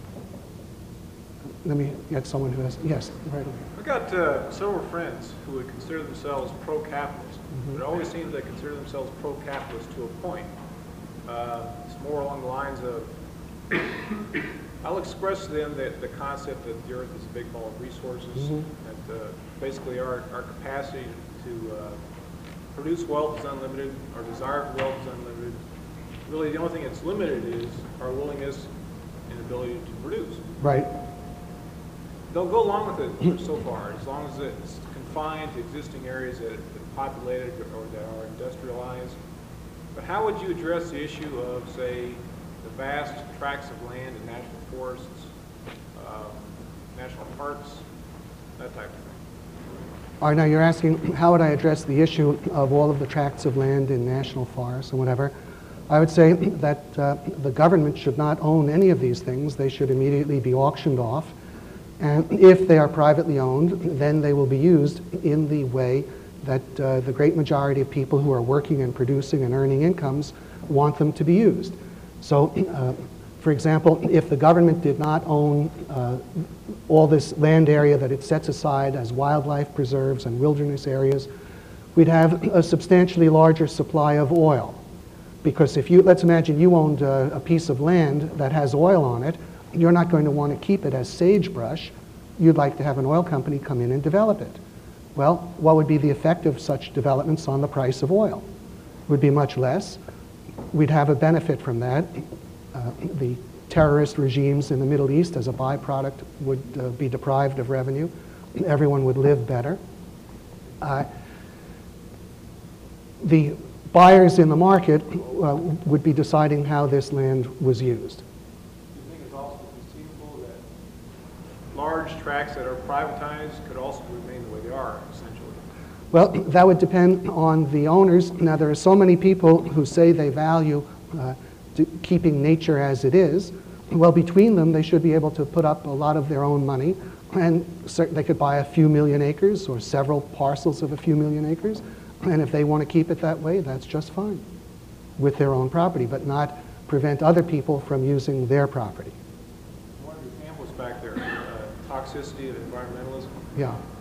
Let me get someone who has, yes, right away. I've got uh, several friends who would consider themselves pro-capitalist, mm-hmm. but it always seems they consider themselves pro-capitalist to a point. Uh, it's more along the lines of, I'll express to them that the concept that the earth is a big ball of resources, mm-hmm. that uh, basically our, our capacity to uh, produce wealth is unlimited, our desire for wealth is unlimited. Really the only thing that's limited is our willingness and ability to produce. Right. They'll go along with it so far, as long as it's confined to existing areas that are populated or that are industrialized. But how would you address the issue of, say, the vast tracts of land in national forests, uh, national parks, that type of thing? All right, now you're asking how would I address the issue of all of the tracts of land in national forests and whatever. I would say that uh, the government should not own any of these things. They should immediately be auctioned off. And if they are privately owned, then they will be used in the way that uh, the great majority of people who are working and producing and earning incomes want them to be used. So, uh, for example, if the government did not own uh, all this land area that it sets aside as wildlife preserves and wilderness areas, we'd have a substantially larger supply of oil. Because if you, let's imagine you owned a, a piece of land that has oil on it, you're not going to want to keep it as sagebrush. You'd like to have an oil company come in and develop it. Well, what would be the effect of such developments on the price of oil? It would be much less. We'd have a benefit from that. Uh, the terrorist regimes in the Middle East, as a byproduct, would uh, be deprived of revenue. Everyone would live better. Uh, the buyers in the market uh, would be deciding how this land was used. Large tracts that are privatized could also remain the way they are, essentially. Well, that would depend on the owners. Now, there are so many people who say they value uh, to keeping nature as it is. Well, between them, they should be able to put up a lot of their own money, and they could buy a few million acres or several parcels of a few million acres. And if they want to keep it that way, that's just fine with their own property, but not prevent other people from using their property. One of your pamphlets back there, uh, toxicity of environmentalism. Yeah. You've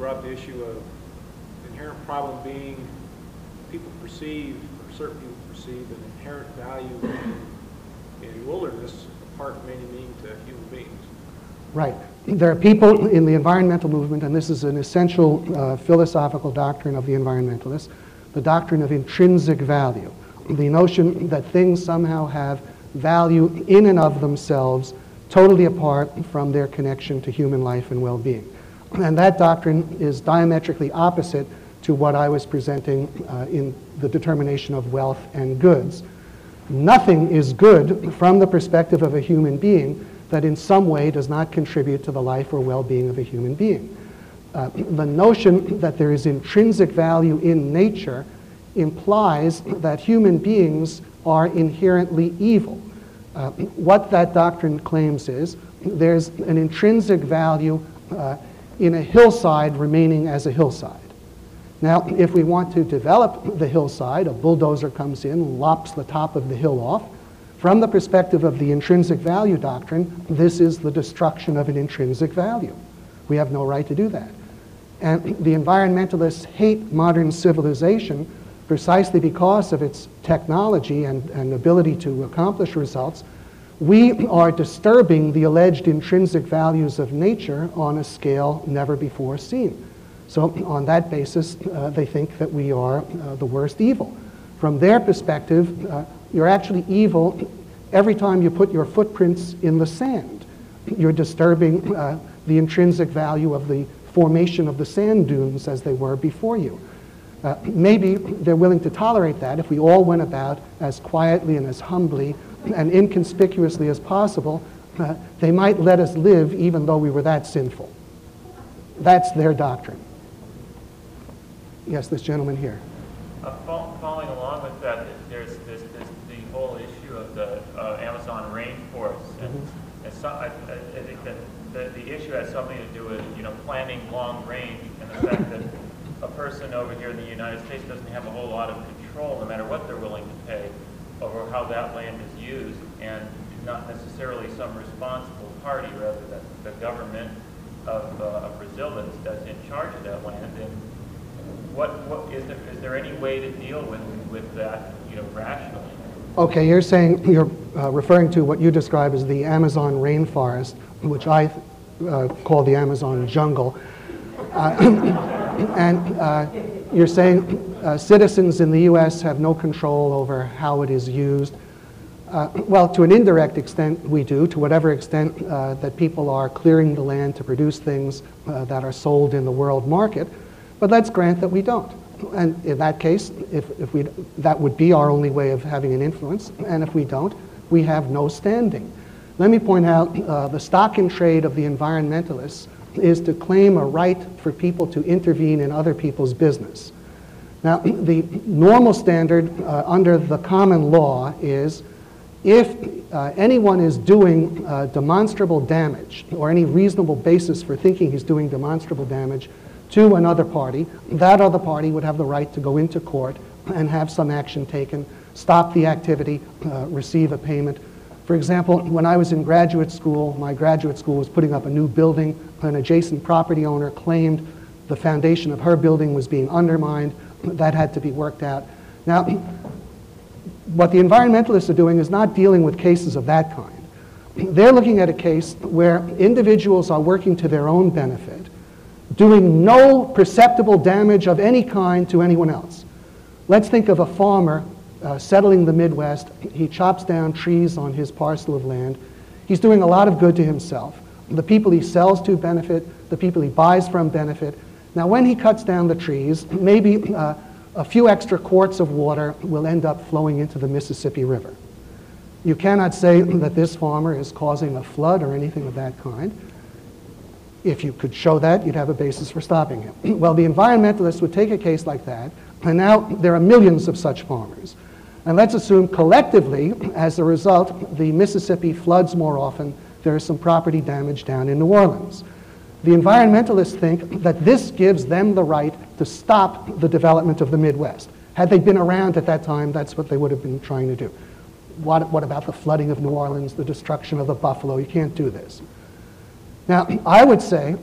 brought up the issue of the inherent problem being people perceive, or certain people perceive, an inherent value in, in wilderness apart from any meaning to human beings. Right. There are people in the environmental movement, and this is an essential uh, philosophical doctrine of the environmentalists, the doctrine of intrinsic value, the notion that things somehow have value in and of themselves, totally apart from their connection to human life and well-being. And that doctrine is diametrically opposite to what I was presenting uh, in the determination of wealth and goods. Nothing is good from the perspective of a human being that in some way does not contribute to the life or well-being of a human being. Uh, the notion that there is intrinsic value in nature implies that human beings are inherently evil. Uh, what that doctrine claims is there's an intrinsic value uh, in a hillside remaining as a hillside. Now, if we want to develop the hillside, a bulldozer comes in, lops the top of the hill off. From the perspective of the intrinsic value doctrine, this is the destruction of an intrinsic value. We have no right to do that. And the environmentalists hate modern civilization precisely because of its technology and, and ability to accomplish results. We are disturbing the alleged intrinsic values of nature on a scale never before seen. So on that basis, uh, they think that we are uh, the worst evil. From their perspective, uh, you're actually evil every time you put your footprints in the sand. You're disturbing uh, the intrinsic value of the formation of the sand dunes as they were before you. Uh, maybe they're willing to tolerate that if we all went about as quietly and as humbly and inconspicuously as possible. Uh, they might let us live even though we were that sinful. That's their doctrine. Yes, this gentleman here. Uh, fo- following along with that, there's, there's, there's the whole issue of the uh, Amazon rainforest, and, mm-hmm. and so, I, I think that the, the issue has something to do with, you know, planning long range, and the fact that a person over here in the United States doesn't have a whole lot of control, no matter what they're willing to pay, over how that land is used, and not necessarily some responsible party, rather than the government of, uh, of Brazil that's, that's in charge of that land. And what, what is there, is there any way to deal with, with that, you know, rationally? Okay, you're saying, you're uh, referring to what you describe as the Amazon rainforest, which I uh, call the Amazon jungle. Uh, and uh, you're saying uh, citizens in the U S have no control over how it is used. Uh, well, to an indirect extent, we do, to whatever extent uh, that people are clearing the land to produce things uh, that are sold in the world market. But let's grant that we don't. And in that case, if, if we, that would be our only way of having an influence. And if we don't, we have no standing. Let me point out uh, the stock in trade of the environmentalists is to claim a right for people to intervene in other people's business. Now, the normal standard uh, under the common law is if uh, anyone is doing uh, demonstrable damage, or any reasonable basis for thinking he's doing demonstrable damage to another party, that other party would have the right to go into court and have some action taken, stop the activity, uh, receive a payment. For example, when I was in graduate school, my graduate school was putting up a new building. An adjacent property owner claimed the foundation of her building was being undermined. That had to be worked out. Now, what the environmentalists are doing is not dealing with cases of that kind. They're looking at a case where individuals are working to their own benefit, doing no perceptible damage of any kind to anyone else. Let's think of a farmer uh, settling the Midwest. He chops down trees on his parcel of land. He's doing a lot of good to himself. The people he sells to benefit, the people he buys from benefit. Now, when he cuts down the trees, maybe uh, a few extra quarts of water will end up flowing into the Mississippi River. You cannot say that this farmer is causing a flood or anything of that kind. If you could show that, you'd have a basis for stopping him. Well, the environmentalists would take a case like that, and now there are millions of such farmers. And let's assume collectively, as a result, the Mississippi floods more often. There is some property damage down in New Orleans. The environmentalists think that this gives them the right to stop the development of the Midwest. Had they been around at that time, that's what they would have been trying to do. What, what about the flooding of New Orleans, the destruction of the buffalo? You can't do this. Now, I would say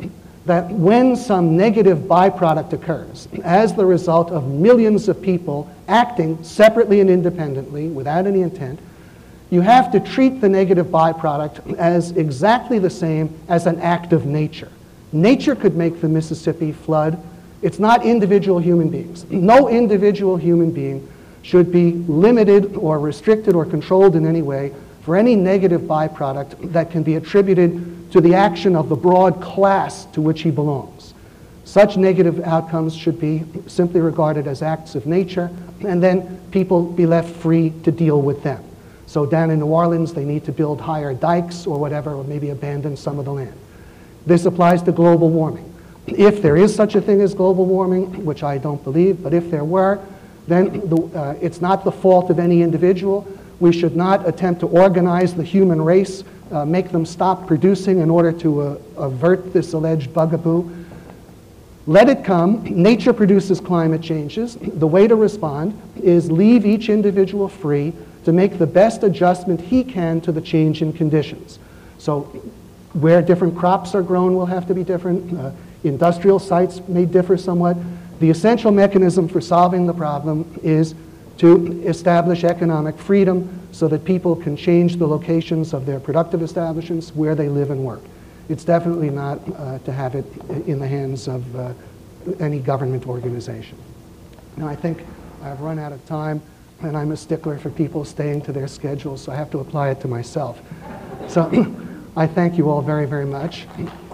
that when some negative byproduct occurs as the result of millions of people acting separately and independently without any intent, you have to treat the negative byproduct as exactly the same as an act of nature. Nature could make the Mississippi flood. It's not individual human beings. No individual human being should be limited or restricted or controlled in any way for any negative byproduct that can be attributed to the action of the broad class to which he belongs. Such negative outcomes should be simply regarded as acts of nature, and then people be left free to deal with them. So down in New Orleans, they need to build higher dikes or whatever, or maybe abandon some of the land. This applies to global warming. If there is such a thing as global warming, which I don't believe, but if there were, then the, uh, it's not the fault of any individual. We should not attempt to organize the human race, uh, make them stop producing in order to uh, avert this alleged bugaboo. Let it come. Nature produces climate changes. The way to respond is leave each individual free to make the best adjustment he can to the change in conditions. So where different crops are grown will have to be different. Uh, industrial sites may differ somewhat. The essential mechanism for solving the problem is to establish economic freedom so that people can change the locations of their productive establishments where they live and work. It's definitely not uh, to have it in the hands of uh, any government organization. Now, I think I've run out of time, and I'm a stickler for people staying to their schedules, so I have to apply it to myself. So I thank you all very, very much.